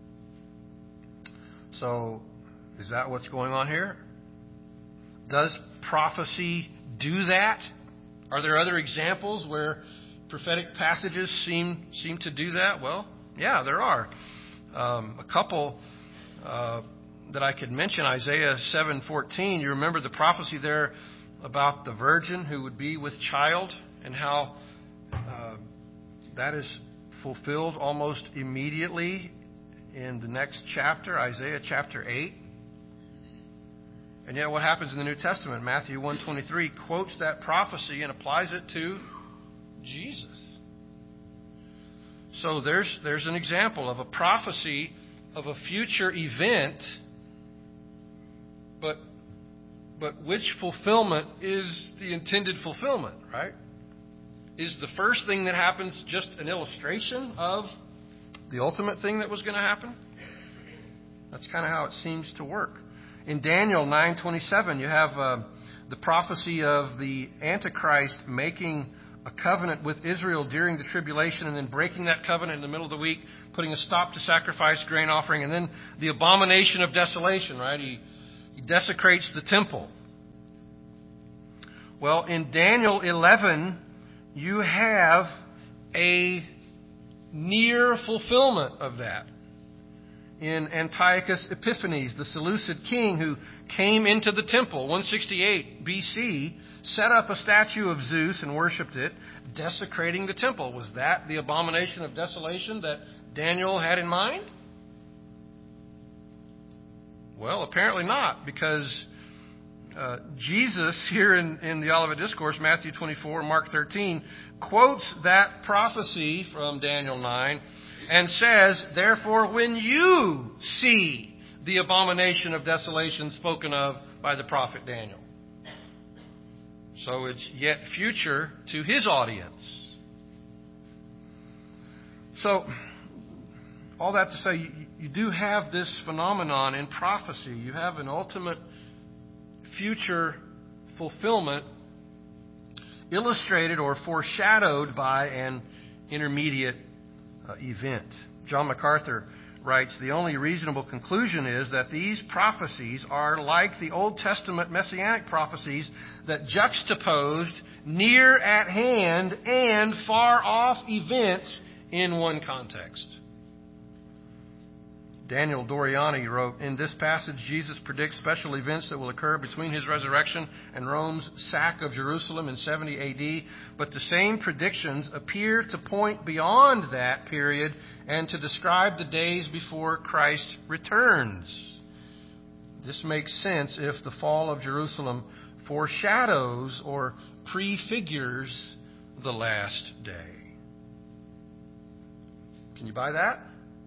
So, is that what's going on here? Does prophecy do that? Are there other examples where prophetic passages seem seem to do that? Well, yeah, there are. Um, a couple uh, that I could mention. Isaiah seven fourteen. You remember the prophecy there about the virgin who would be with child, and how uh, that is fulfilled almost immediately in the next chapter, Isaiah chapter eight. And yet what happens in the New Testament? Matthew one twenty-three quotes that prophecy and applies it to Jesus. So there's there's an example of a prophecy of a future event, but but which fulfillment is the intended fulfillment, right? Is the first thing that happens just an illustration of the ultimate thing that was going to happen? That's kind of how it seems to work. In Daniel nine twenty-seven, you have uh, the prophecy of the Antichrist making a covenant with Israel during the tribulation, and then breaking that covenant in the middle of the week, putting a stop to sacrifice, grain offering, and then the abomination of desolation, right? He, he desecrates the temple. Well, in Daniel eleven, you have a near fulfillment of that. In Antiochus Epiphanes, the Seleucid king who came into the temple, one sixty-eight B C, set up a statue of Zeus and worshipped it, desecrating the temple. Was that the abomination of desolation that Daniel had in mind? Well, apparently not, because uh, Jesus, here in, in the Olivet Discourse, Matthew twenty-four, Mark thirteen, quotes that prophecy from Daniel nine and says, "Therefore, when you see the abomination of desolation spoken of by the prophet Daniel." So it's yet future to his audience. So, all that to say, you, you do have this phenomenon in prophecy. You have an ultimate future fulfillment illustrated or foreshadowed by an intermediate uh, event. John MacArthur writes, "The only reasonable conclusion is that these prophecies are like the Old Testament messianic prophecies that juxtaposed near at hand and far off events in one context." Daniel Doriani wrote, "In this passage, Jesus predicts special events that will occur between his resurrection and Rome's sack of Jerusalem in seventy A D, but the same predictions appear to point beyond that period and to describe the days before Christ returns. This makes sense if the fall of Jerusalem foreshadows or prefigures the last day." Can you buy that?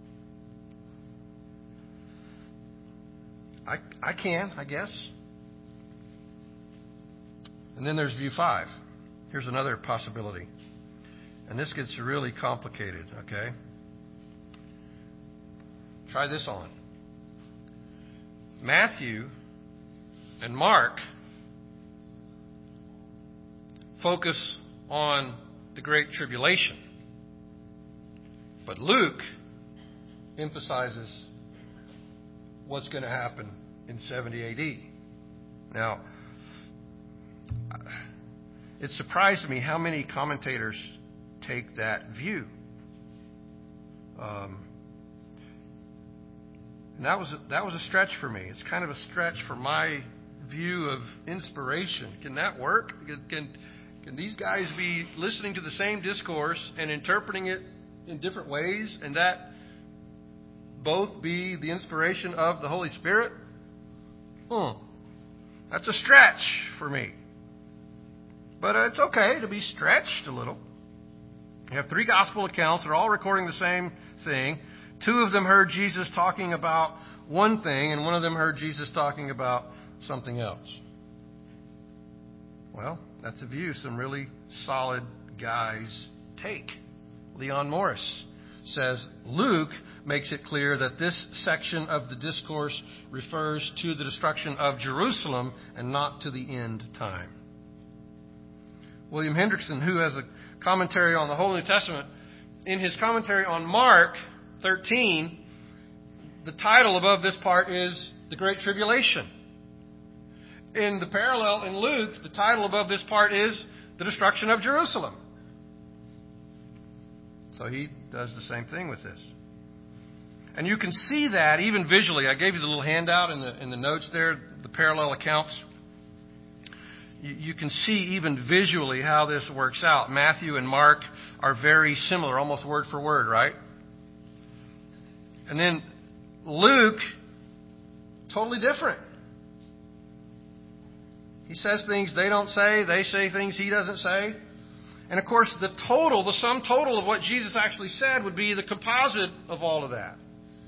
I, I can, I guess. And then there's view five. Here's another possibility. And this gets really complicated, okay? Try this on. Matthew and Mark focus on the Great Tribulation. But Luke emphasizes what's going to happen in seventy A D. Now, it surprised me how many commentators take that view. Um, and that was a, that was a stretch for me. It's kind of a stretch for my view of inspiration. Can that work? Can, can, can these guys be listening to the same discourse and interpreting it in different ways, and that both be the inspiration of the Holy Spirit? Hmm. That's a stretch for me. But it's okay to be stretched a little. You have three gospel accounts. They're all recording the same thing. Two of them heard Jesus talking about one thing, and one of them heard Jesus talking about something else. Well, that's a view some really solid guys take. Leon Morris says Luke makes it clear that this section of the discourse refers to the destruction of Jerusalem and not to the end time. William Hendrickson, who has a commentary on the whole New Testament, in his commentary on Mark thirteen, the title above this part is The Great Tribulation. In the parallel in Luke, the title above this part is The Destruction of Jerusalem. So he does the same thing with this. And you can see that even visually. I gave you the little handout in the in the notes there, the parallel accounts. You, you can see even visually how this works out. Matthew and Mark are very similar, almost word for word, right? And then Luke, totally different. He says things they don't say. They say things he doesn't say. And of course, the total, the sum total of what Jesus actually said would be the composite of all of that.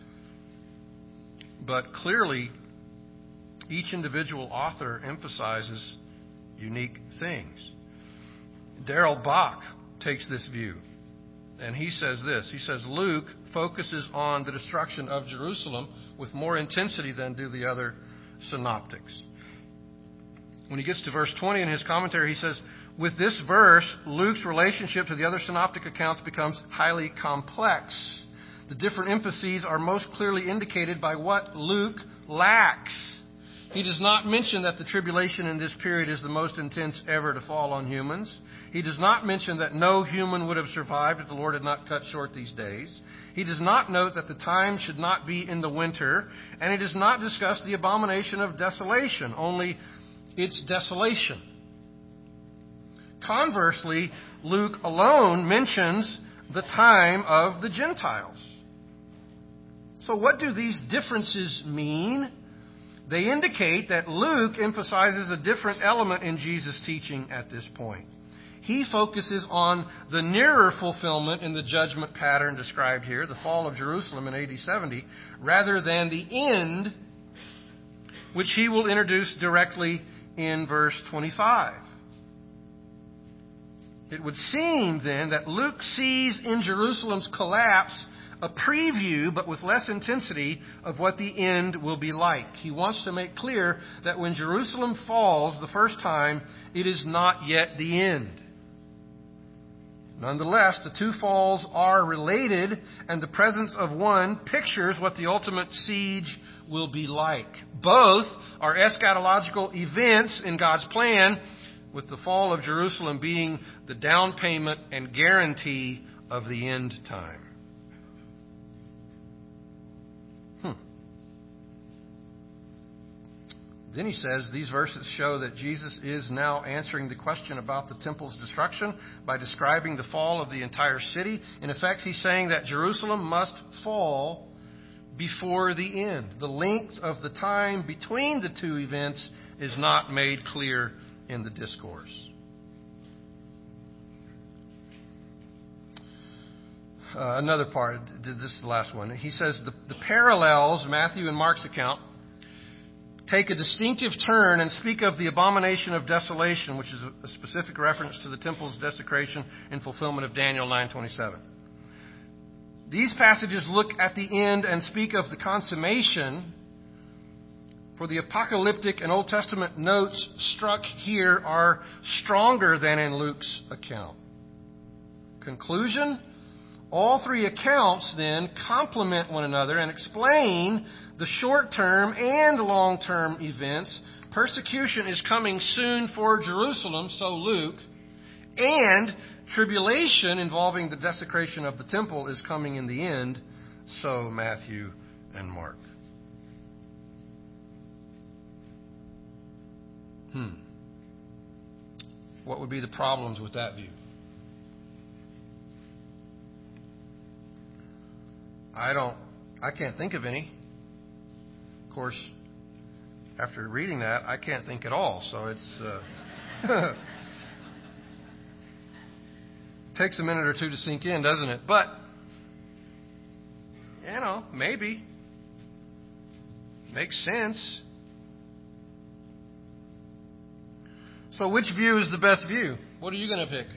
But clearly, each individual author emphasizes unique things. Darrell Bach takes this view. And he says this. He says, Luke focuses on the destruction of Jerusalem with more intensity than do the other synoptics. When he gets to verse twenty in his commentary, he says, with this verse, Luke's relationship to the other synoptic accounts becomes highly complex. The different emphases are most clearly indicated by what Luke lacks. He does not mention that the tribulation in this period is the most intense ever to fall on humans. He does not mention that no human would have survived if the Lord had not cut short these days. He does not note that the time should not be in the winter. And he does not discuss the abomination of desolation, only its desolation. Conversely, Luke alone mentions the time of the Gentiles. So what do these differences mean? They indicate that Luke emphasizes a different element in Jesus' teaching at this point. He focuses on the nearer fulfillment in the judgment pattern described here, the fall of Jerusalem in A D seventy, rather than the end, which he will introduce directly in verse twenty-five. It would seem then that Luke sees in Jerusalem's collapse a preview, but with less intensity, of what the end will be like. He wants to make clear that when Jerusalem falls the first time, it is not yet the end. Nonetheless, the two falls are related, and the presence of one pictures what the ultimate siege will be like. Both are eschatological events in God's plan, with the fall of Jerusalem being the down payment and guarantee of the end time. Hmm. Then he says these verses show that Jesus is now answering the question about the temple's destruction by describing the fall of the entire city. In effect, he's saying that Jerusalem must fall before the end. The length of the time between the two events is not made clear in the discourse. Uh, another part, this is the last one. He says the, the parallels, Matthew and Mark's account, take a distinctive turn and speak of the abomination of desolation, which is a, a specific reference to the temple's desecration in fulfillment of Daniel nine twenty-seven. These passages look at the end and speak of the consummation. For the apocalyptic and Old Testament notes struck here are stronger than in Luke's account. Conclusion: all three accounts then complement one another and explain the short-term and long-term events. Persecution is coming soon for Jerusalem, so Luke, and tribulation involving the desecration of the temple is coming in the end, so Matthew and Mark. Hmm. What would be the problems with that view? I don't, I can't think of any. Of course, after reading that, I can't think at all. So it's uh, takes a minute or two to sink in, doesn't it? But you know, maybe makes sense. So, which view is the best view? What are you going to pick?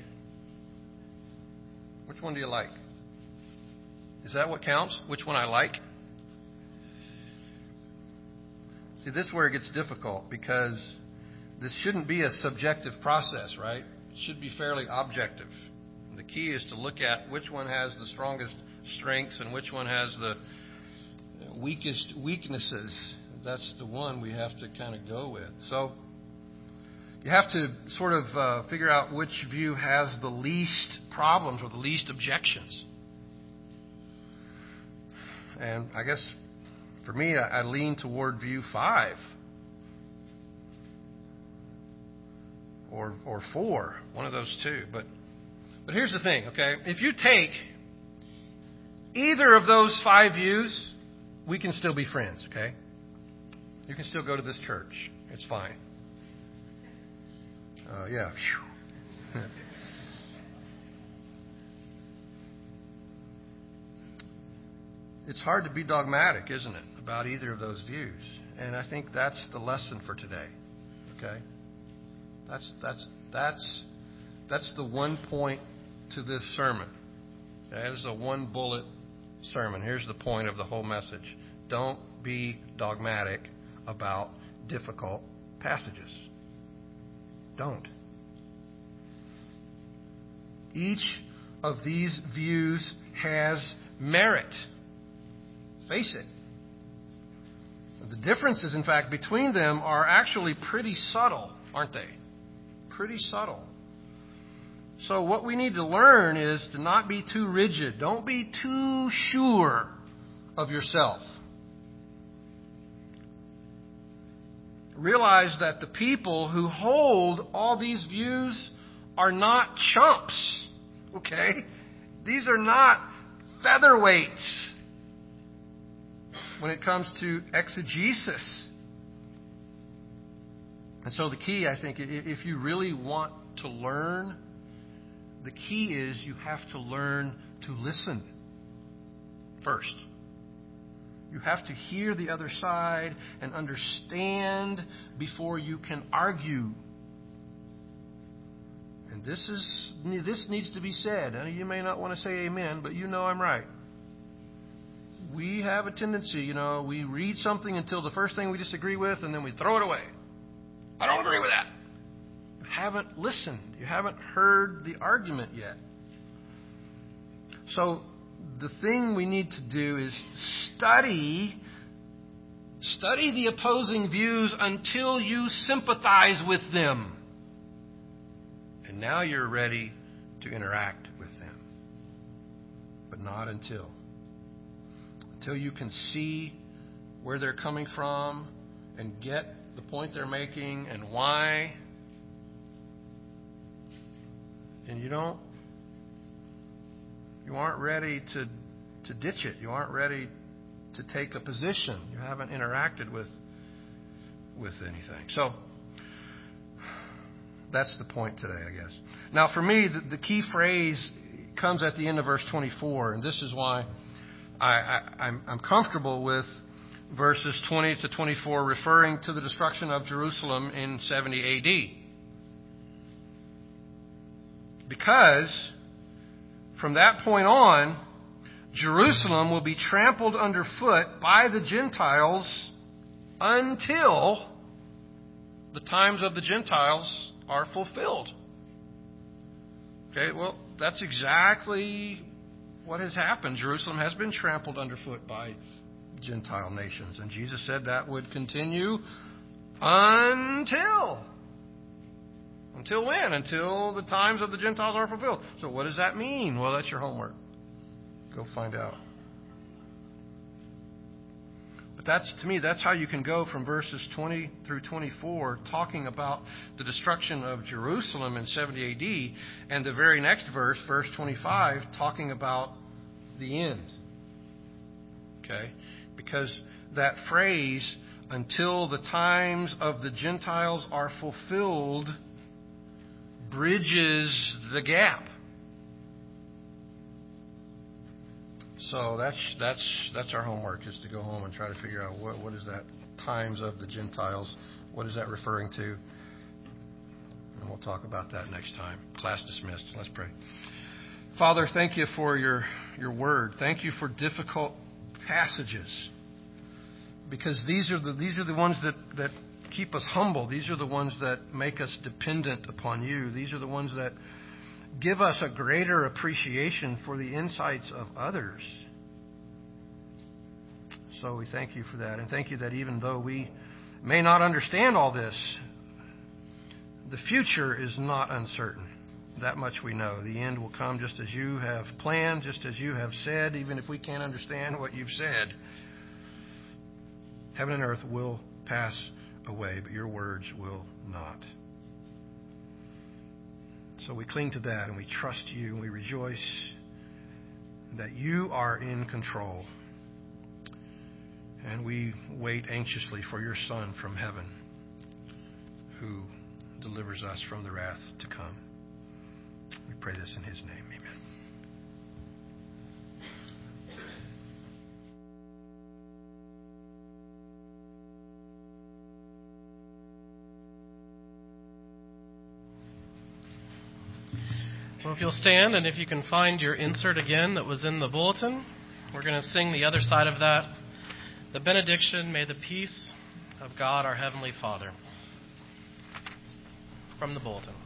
Which one do you like? Is that what counts? Which one I like? See, this is where it gets difficult because this shouldn't be a subjective process, right? It should be fairly objective. And the key is to look at which one has the strongest strengths and which one has the weakest weaknesses. That's the one we have to kind of go with. So you have to sort of uh, figure out which view has the least problems or the least objections. And I guess for me, I, I lean toward view five or or four, one of those two. But but here's the thing, okay? If you take either of those five views, we can still be friends, okay? You can still go to this church. It's fine. Uh, yeah. It's hard to be dogmatic, isn't it, about either of those views? And I think that's the lesson for today. Okay? That's that's that's that's the one point to this sermon. Okay? This is a one bullet sermon. Here's the point of the whole message. Don't be dogmatic about difficult passages. Don't. Each of these views has merit. Face it. The differences, in fact, between them are actually pretty subtle, aren't they? Pretty subtle. So what we need to learn is to not be too rigid. Don't be too sure of yourself. Realize that the people who hold all these views are not chumps. Okay? These are not featherweights when it comes to exegesis. And so the key, I think, if you really want to learn, the key is you have to learn to listen first. You have to hear the other side and understand before you can argue. And this is this needs to be said. Now, you may not want to say amen, but you know I'm right. We have a tendency, you know, we read something until the first thing we disagree with, and then we throw it away. I don't agree with that. You haven't listened. You haven't heard the argument yet. So the thing we need to do is study, study the opposing views until you sympathize with them. And now you're ready to interact with them. But not until. Until you can see where they're coming from and get the point they're making and why. And you don't, you aren't ready to, to ditch it. You aren't ready to take a position. You haven't interacted with, with anything. So, that's the point today, I guess. Now, for me, the, the key phrase comes at the end of verse twenty-four, and this is why I, I, I'm, I'm comfortable with verses twenty to twenty-four referring to the destruction of Jerusalem in seventy A D. Because from that point on, Jerusalem will be trampled underfoot by the Gentiles until the times of the Gentiles are fulfilled. Okay, well, that's exactly what has happened. Jerusalem has been trampled underfoot by Gentile nations. And Jesus said that would continue until. Until when? Until the times of the Gentiles are fulfilled. So what does that mean? Well, that's your homework. Go find out. But that's, to me, that's how you can go from verses twenty through twenty-four, talking about the destruction of Jerusalem in seventy A D, and the very next verse, verse twenty-five, talking about the end. Okay? Because that phrase, until the times of the Gentiles are fulfilled, bridges the gap. So that's that's that's our homework, is to go home and try to figure out what what is that times of the Gentiles, what is that referring to, and we'll talk about that next time. Class dismissed. Let's pray. Father, thank you for your your word. Thank you for difficult passages, because these are the these are the ones that that keep us humble. These are the ones that make us dependent upon you. These are the ones that give us a greater appreciation for the insights of others. So we thank you for that. And thank you that even though we may not understand all this, the future is not uncertain. That much we know. The end will come just as you have planned, just as you have said, even if we can't understand what you've said. Heaven and earth will pass away, but your words will not. So we cling to that, and we trust you, and we rejoice that you are in control. And we wait anxiously for your Son from heaven, who delivers us from the wrath to come. We pray this in his name. Amen. Well, if you'll stand, and if you can find your insert again that was in the bulletin, we're going to sing the other side of that. The benediction, may the peace of God, our Heavenly Father, from the bulletin.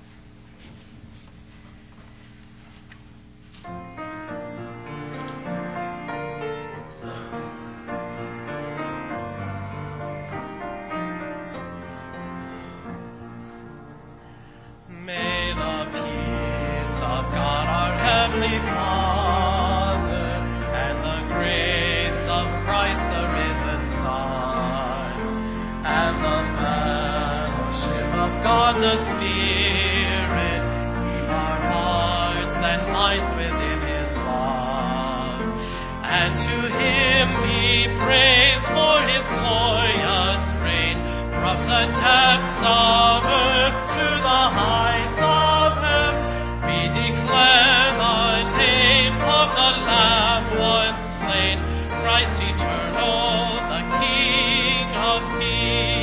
The Spirit, keep our hearts and minds within His love. And to Him be praise for His glorious reign, from the depths of earth to the heights of heaven. We declare the name of the Lamb once slain, Christ eternal, the King of kings.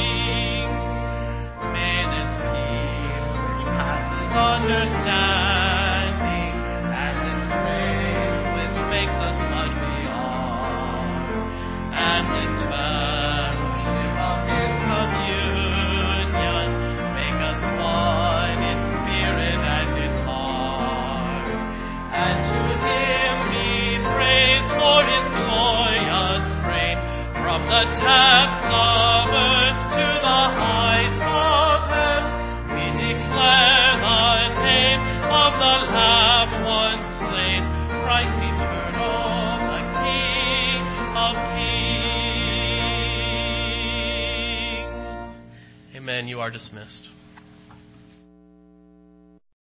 Understanding, and this grace which makes us what we are, and this fellowship of His communion, make us one in spirit and in heart. And to Him be praise for His glorious reign, from the depths of earth to the heights of heaven. We declare of the Lamb once slain, Christ eternal, the King of kings. Amen. You are dismissed.